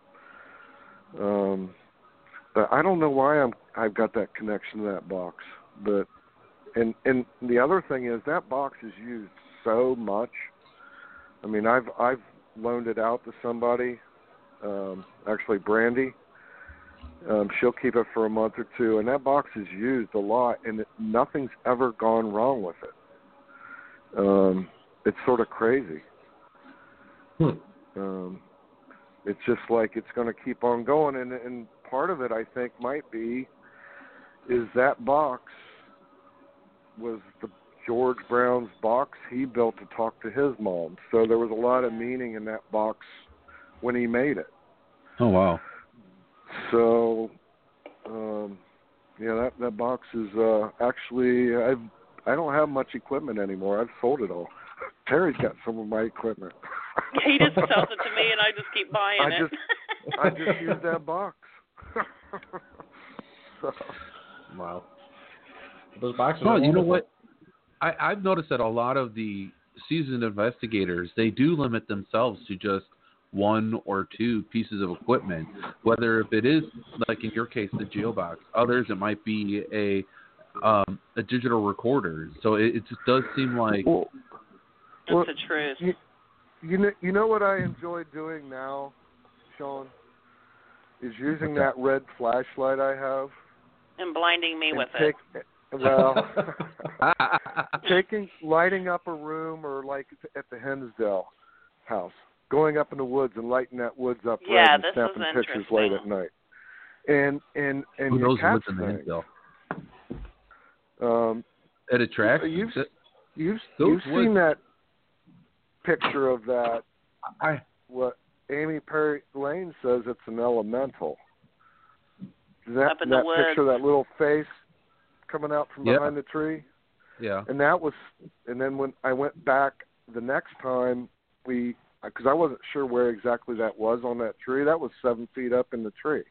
Um, but I don't know why I'm I've got that connection to that box. But and and the other thing is that box is used so much. I mean, I've I've loaned it out to somebody. Um, actually, Brandy. Um, she'll keep it for a month or two, and that box is used a lot, and it, nothing's ever gone wrong with it. Um, it's sort of crazy.
Hmm.
Um, it's just like it's going to keep on going, and, and part of it, I think, might be is that box was the George Brown's box he built to talk to his mom. So there was a lot of meaning in that box when he made it.
Oh, wow.
So, um, yeah, that that box is uh, actually I've I don't have much equipment anymore. I've sold it all. Terry's got some of my equipment.
He just sells it to me, and I just keep buying
I
it.
just I just use that box. So.
Wow. Those boxes.
Well,
are
you know
wonderful.
what? I, I've noticed that a lot of the seasoned investigators, they do limit themselves to just one or two pieces of equipment, whether if it is, like in your case, the Geobox. Others, it might be a um, a digital recorder. So it, it just does seem like...
Well,
That's
well,
the truth.
You, you, know, you know what I enjoy doing now, Sean? Is using that red flashlight I have.
And blinding me
and
with
take,
it.
Well, taking, lighting up a room or like at the Hensdale house, going up in the woods and lighting that woods up
Yeah,
red and
this
snapping
is
pictures late at night. And and and
Who
you
knows
catch
what's in the
things.
Hensdale?
Um,
It attracts.
you've you've,
Those
you've
woods-
seen that picture of that.
I
What Amy Perry Lane says it's an elemental. That
Up in the
that
woods.
picture, that little face coming out from
Yeah.
behind the tree.
yeah.
And that was, and then when I went back the next time, we, because I wasn't sure where exactly that was on that tree. That was seven feet up in the tree.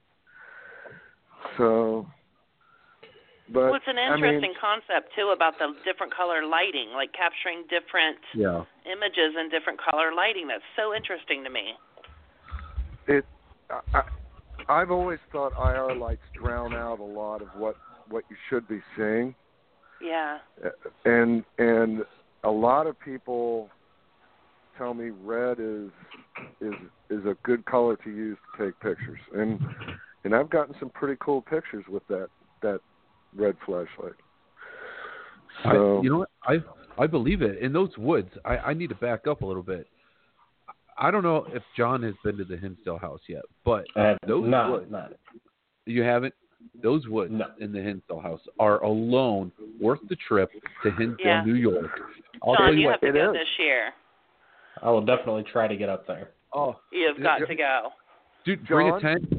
So, but
Well, it's an
I
interesting
mean,
concept, too, about the different color lighting, like capturing different
Yeah.
images in different color lighting. That's so interesting to me.
it. I, I, I've always thought I R lights drown out a lot of what what you should be seeing.
Yeah.
And and a lot of people tell me red is is is a good color to use to take pictures, and and I've gotten some pretty cool pictures with that that red flashlight. So
I, you know what? I I believe it. In those woods, I, I need to back up a little bit. I don't know if John has been to the Hinsdale house yet, but
I have
those
not,
woods,
not.
you haven't? Those woods
No.
in the Hinsdale house are alone worth the trip to Hinsdale,
Yeah.
New York. I'll
John,
tell
you
you
have
what.
to
it
go
is.
this year.
I will definitely try to get up there.
Oh,
You've got to go.
dude, bring a
John?
tent.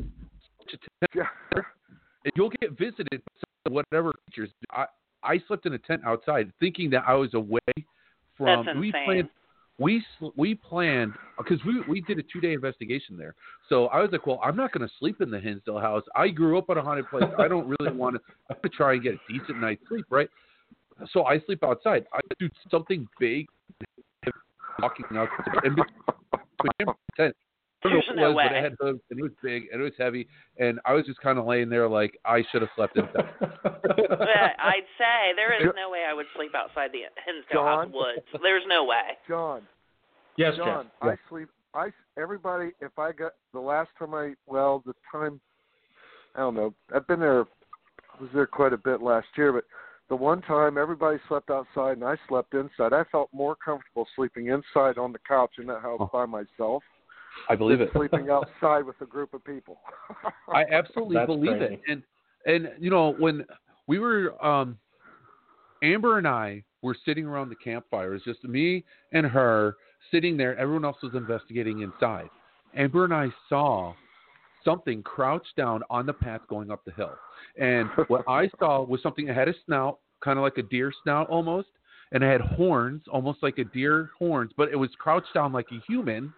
And you'll get visited by whatever creatures. I I slept in a tent outside, thinking that I was away from.
That's
we
insane.
planned. We sl- we planned because we we did a two day investigation there. So I was like, well, I'm not going to sleep in the Hinsdale house. I grew up in a haunted place. I don't really want to. I'm going to try and get a decent night's sleep, right? So I sleep outside. I do something big, walking out in between tent. I don't know
There's
what it
no
was, but
way.
it had hooves and it was big and it was heavy, and I was just kind of laying there like I should have slept inside.
But I'd say there is no way I would sleep outside the Hinsdale House
John?
woods. There's no way.
John,
Yes,
John,
Jeff.
I sleep. I everybody. If I got the last time I well the time, I don't know. I've been there. I was there quite a bit last year, but the one time everybody slept outside and I slept inside, I felt more comfortable sleeping inside on the couch in that house
Oh.
by myself
I believe
than
it.
sleeping outside with a group of people.
I absolutely
That's
believe
crazy.
it. And and you know when we were um, Amber and I were sitting around the campfire. It was just me and her sitting there. Everyone else was investigating inside. Amber and I saw something crouched down on the path going up the hill. And what I saw was something that had a snout, kind of like a deer snout almost, and it had horns, almost like a deer horns, but it was crouched down like a human.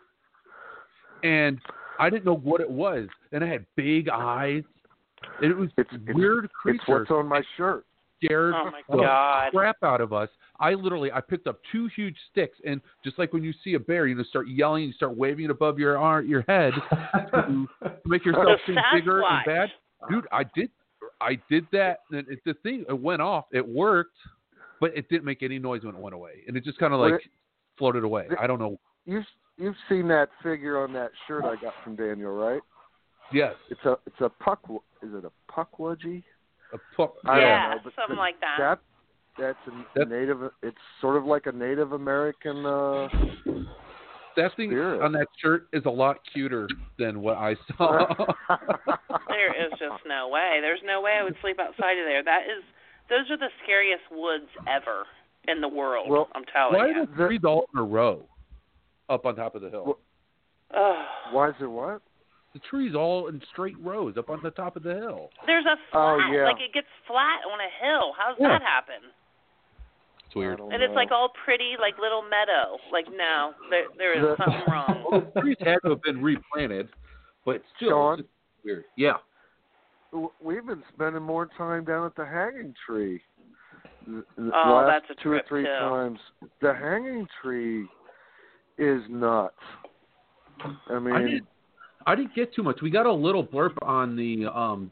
And I didn't know what it was. And it had big eyes. It was
It's-
a
it's-
weird
It's
creature.
what's on my shirt.
Scared
Oh, my
the
God.
crap out of us. I literally, I picked up two huge sticks, and just like when you see a bear, you know, start yelling, you start waving it above your arm, your head to, to make yourself
The
seem bigger and
Sasquatch.
bad. Dude, I did, I did that, and it, the thing, it went off. It worked, but it didn't make any noise when it went away, and it just kind of
Well,
like
it-
floated away.
it-
I don't know.
You've you've seen that figure on that shirt I got from Daniel, right?
Yes,
It's a it's a puck. Is it a puckwudgie?
a pu-
I
Yeah,
don't know, but
something
the-
like that.
That that's a
That-
native. It's sort of like a Native American. Uh,
that thing
Spirit.
on that shirt is a lot cuter than what I saw.
There is just no way. There's no way I would sleep outside of there. That is, those are the scariest woods ever in the world.
Well,
I'm telling
Why
you.
are the trees all in a row up on top of the hill?
Well-
Ugh.
Why is it what?
The trees all in straight rows up on the top of the hill.
There's a
Oh,
flat,
yeah.
like it gets flat on a hill. How's
Yeah.
that happen?
It's weird.
I don't
And it's
know.
like all pretty, like little meadow. Like no, there there is
The-
something wrong.
Well, the trees had to have been replanted, but still
Sean?
it's just weird. Yeah.
W- We've been spending more time down at the Hanging Tree the, the
Oh,
last
that's a
two or
trip,
three
too.
times, the hanging tree is nuts. I mean,
I didn't, I didn't get too much. We got a little blurb on the um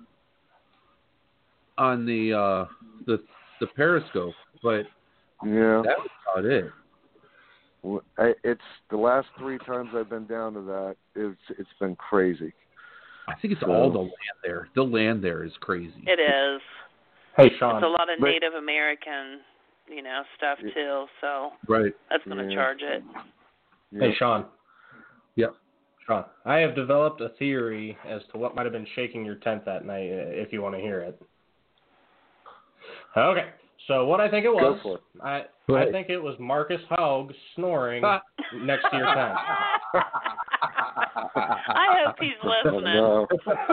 on the uh the the Periscope, but
yeah,
that was about it.
Well, I, it's the last three times I've been down to that. It's it's been crazy.
I think it's
So-
all the land there. The land there is crazy.
It is.
Hey,
It's
Sean.
a lot of
But-
Native American, you know, stuff
Yeah.
too. So
Right.
that's going to
Yeah.
charge it.
Yeah.
Hey, Sean.
Yep.
Sean, I have developed a theory as to what might have been shaking your tent that night, uh, if you want to hear it. Okay, so what I think it was,
Go for it.
I
Go
I
ahead.
think it was Marcus Haug snoring next to your tent.
I hope he's listening.
No.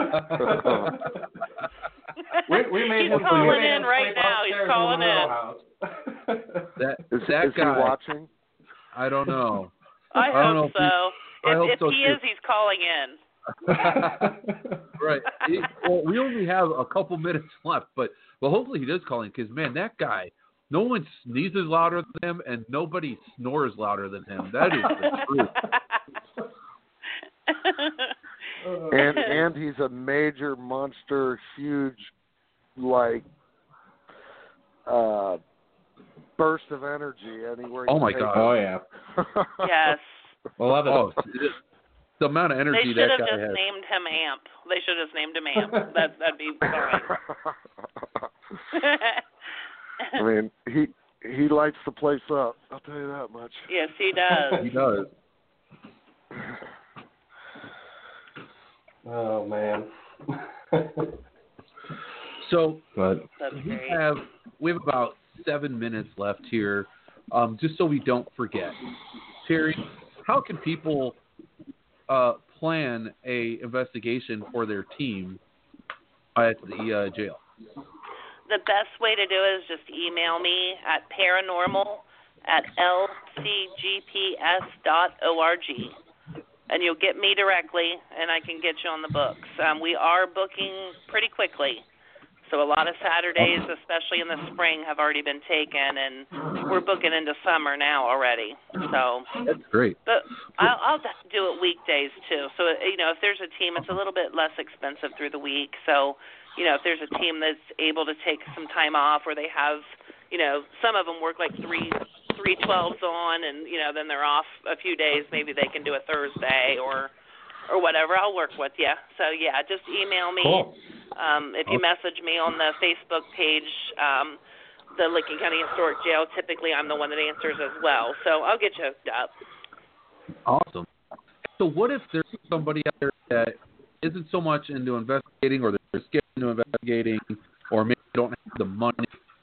we, we made
He's
him,
calling
we made
in
him
right
sleep
now. He's
upstairs
calling
in the
in.
row house.
That
Is,
that
is
guy.
he watching?
I don't know.
I
I don't know
hope
if he-
so.
I
If,
hope
if
so,
he
too.
is, he's calling in.
Right. It- well, we only have a couple minutes left, but well, hopefully he does call in because man, that guy, no one sneezes louder than him, and nobody snores louder than him. That is the truth.
And and he's a major monster, huge, like uh, burst of energy anywhere.
Oh
you
my
take
God.
Oh, yeah.
him.
Yes.
We'll love it.
Oh, the amount of
They
energy
should
that
have
guy
just
has.
named him Amp. They should have just named him Amp. That that'd be fine.
I mean, he he lights the place up. I'll tell you that much.
Yes, he does.
He does.
Oh, man.
So
But
That's
we
great.
have we have about seven minutes left here, um, just so we don't forget. Terry, how can people uh, plan a investigation for their team at the uh, jail?
The best way to do it is just email me at paranormal at l c g p s dot org. And you'll get me directly, and I can get you on the books. Um, we are booking pretty quickly. So a lot of Saturdays, especially in the spring, have already been taken, and we're booking into summer now already. So,
That's great.
but I'll, I'll do it weekdays too. So you know, if there's a team, it's a little bit less expensive through the week. So you know, if there's a team that's able to take some time off, or they have, you know, some of them work like three three twelves on, and you know, then they're off a few days. Maybe they can do a Thursday or or whatever. I'll work with you. So yeah, just email me.
cool.
Um, if you message me on the Facebook page, um, the Licking County Historic Jail, typically I'm the one that answers as well. So I'll get you hooked up.
Awesome. So what if there's somebody out there that isn't so much into investigating, or they're scared into investigating, or maybe don't have the money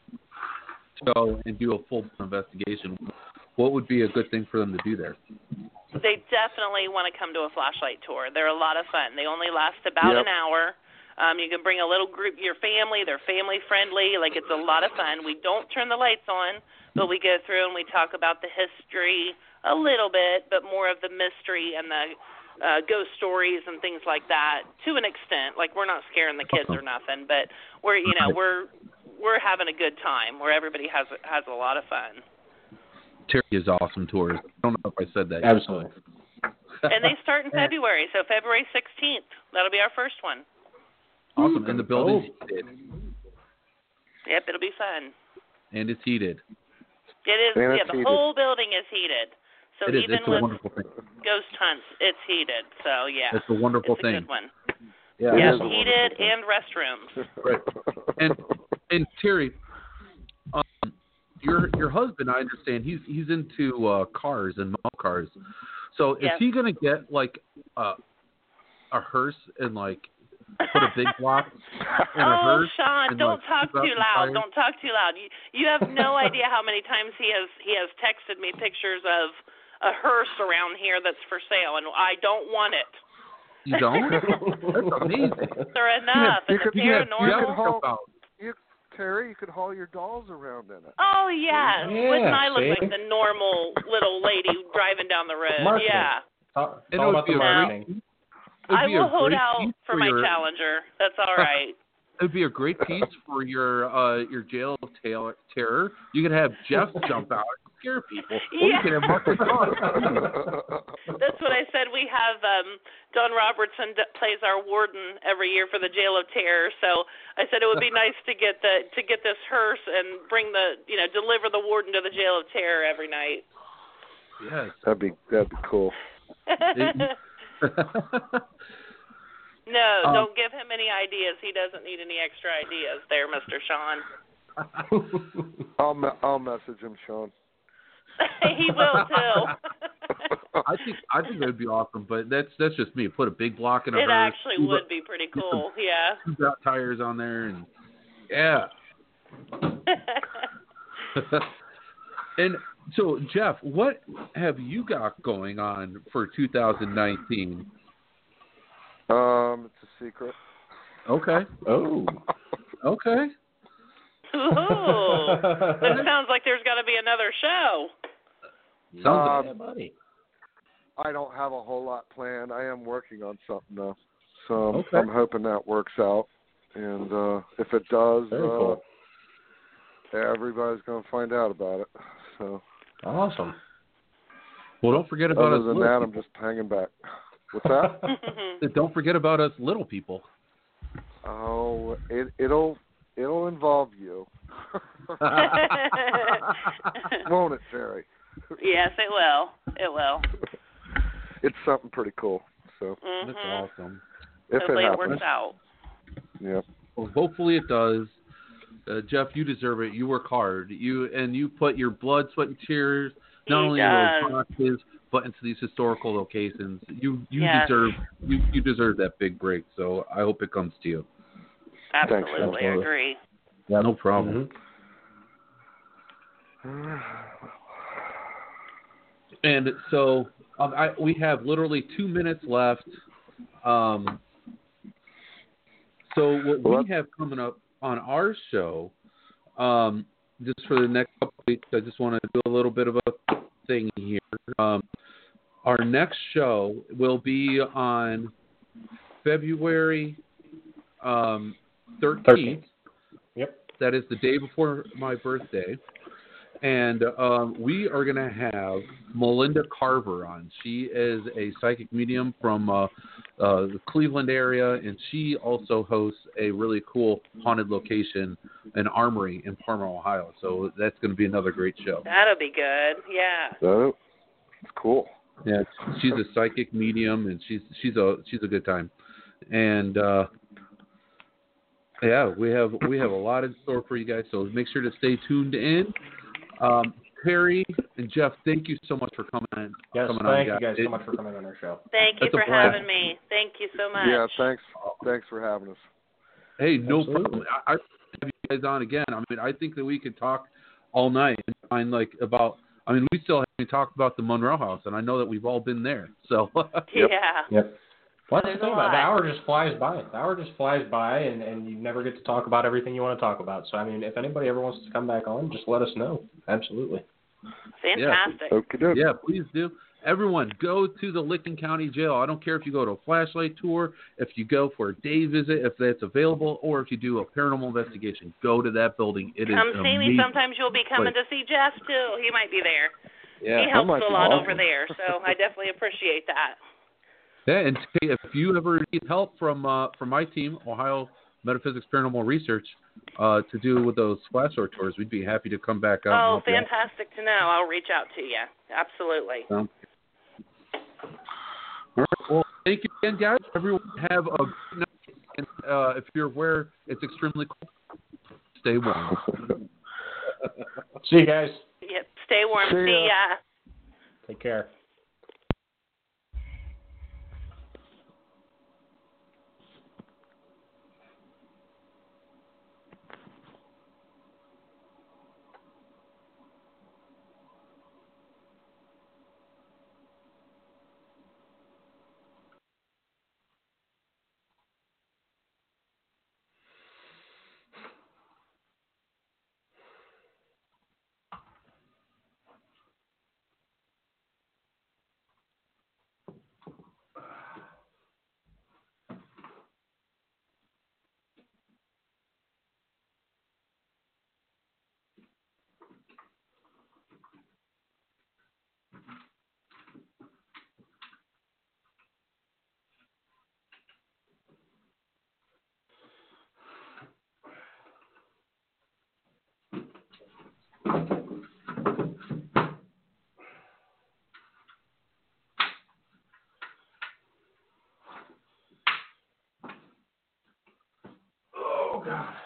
to go and do a full investigation? What would be a good thing for them to do there?
They definitely want to come to a flashlight tour. They're a lot of fun. They only last about
Yep.
an hour. Um, you can bring a little group, your family. They're family friendly. Like, it's a lot of fun. We don't turn the lights on, but we go through and we talk about the history a little bit, but more of the mystery and the uh, ghost stories and things like that to an extent. Like, we're not scaring the kids or nothing, but we're, you know, we're we're having a good time where everybody has has a lot of fun.
Terry is awesome tours. I don't know if I said that. yet.
Absolutely.
And they start in February, so February sixteenth. That'll be our first one.
Awesome. And the building's heated.
Yep, it'll be fun.
And it's heated.
It is.
And it's
Yeah, the
heated.
whole building is heated. So
It is.
even
It's a
with
wonderful thing.
ghost hunts, it's heated. So yeah,
It's a wonderful
it's a
thing.
good one.
Yeah.
It
Yes,
is a
heated
wonderful thing.
and restrooms.
Right. And and Terry, um, your your husband, I understand he's he's into uh, cars and model cars. So is
Yes.
he gonna get like a a hearse and like put a big block in a
Oh,
hearse?
Sean,
and,
don't
like,
talk
keep out
too
the
loud.
fires?
Don't talk too loud. You you have no idea how many times he has he has texted me pictures of a hearse around here that's for sale, and I don't want it.
You don't? That's amazing.
They're enough.
you
and
could-
the
you
have
paranormal.
Jeff help out.
You, Terry, you could haul your dolls around in it.
Oh yes,
Yeah,
wouldn't I look
see?
like the normal little lady driving down the road?
Marketing.
Yeah,
Talk- It's
And it
all
would
about
be
the
a
No.
marketing.
It would
I
be a
will hold
great
out
piece
for my
your-
Challenger. That's all right.
It'd be a great piece for your uh, your jail of tail- terror. You could have Jeff jump out and scare people. Or
Yeah.
you could have Mark McCall.
That's what I said. We have um, Don Robertson that plays our warden every year for the Jail of Terror. So I said it would be nice to get the to get this hearse and bring the you know deliver the warden to the Jail of Terror every night.
Yes.
That'd be that'd be cool.
No,
Um,
don't give him any ideas. He doesn't need any extra ideas there, Mister Sean.
I'll me- I'll message him, Sean.
He will too.
I think I think that'd be awesome, but that's that's just me. Put a big block in a
It
hearse,
actually
two
would be pretty cool. Yeah.
two got tires on there, and yeah. And so, Jeff, what have you got going on for two thousand nineteen?
Um, it's a secret.
Okay.
Oh.
Okay.
Ooh. It sounds like there's got to be another show.
Sounds
Yeah, buddy.
I don't have a whole lot planned. I am working on something though, so
Okay.
I'm hoping that works out. And uh, if it does,
Very
uh,
cool.
everybody's going to find out about it. So
Awesome.
well, don't forget about
other
us.
than
little
that, I'm
people.
just hanging back. What's that?
Don't forget about us, little people.
Oh, it, it'll it'll involve you, won't it, Terry?
Yes, it will. It will.
It's something pretty cool. So
Mm-hmm.
That's awesome.
if
Hopefully
it
it
happens,
works out.
yeah.
Well, hopefully it does. Uh, Jeff, you deserve it. You work hard. You and you put your blood, sweat, and tears not
He
only
does.
in those boxes, but into these historical locations. You you
Yes.
deserve you, you deserve that big break. So I hope it comes to you.
Absolutely, I
Thanks,
agree.
Yeah, no problem.
Mhm.
And so um, I, we have literally two minutes left. Um, so what
Well,
we have coming up on our show, um, just for the next couple of weeks, I just want to do a little bit of a thing here. Um, our next show will be on February um, thirteenth.
thirteenth. Yep.
That is the day before my birthday. And um, we are going to have Melinda Carver on. She is a psychic medium from uh, uh, the Cleveland area, and she also hosts a really cool haunted location, an armory in Parma, Ohio. So that's going to be another great show.
That'll be good. Yeah.
So it's cool.
Yeah, she's a psychic medium, and she's she's a she's a good time. And uh, yeah, we have we have a lot in store for you guys. So make sure to stay tuned in. Um, Terry and Jeff, thank you so much for coming on.
Yes,
coming
thank
on,
you guys so
It-
much for coming on our show.
Thank you
That's a
for
blast.
having me. Thank you so much.
Yeah, thanks. Thanks for having us.
Hey, no
Absolutely.
problem. I, I have you guys on again. I mean, I think that we could talk all night and find like about. I mean, we still haven't talked about the Monroe House, and I know that we've all been there. So
Yeah.
Yep. Well, that's
There's
the thing
a
about it. The
lot.
hour just flies by. The hour just flies by, and, and you never get to talk about everything you want to talk about. So, I mean, if anybody ever wants to come back on, just let us know. Absolutely.
Fantastic.
Okay, doke.
yeah, please do. Everyone, go to the Licking County Jail. I don't care if you go to a flashlight tour, if you go for a day visit, if that's available, or if you do a paranormal investigation. Go to that building. It
Come
is
see
amazing.
me. Sometimes you'll be coming
Place.
to see Jeff, too. He might be there.
Yeah.
he helps
might
a
be
lot
awesome.
over there, so I definitely appreciate that.
Yeah, and hey, if you ever need help from uh, from my team, Ohio Metaphysics Paranormal Research, uh, to do with those flashlight tours, we'd be happy to come back out. and
Oh,
help you out.
fantastic to know. I'll reach out to you. Absolutely.
Sounds good. All right. Well, thank you again, guys. Everyone have a good night. And uh, if you're aware it's extremely cold, stay warm.
See you guys.
Yep. Stay warm.
See
See
ya.
ya.
Take care.
God.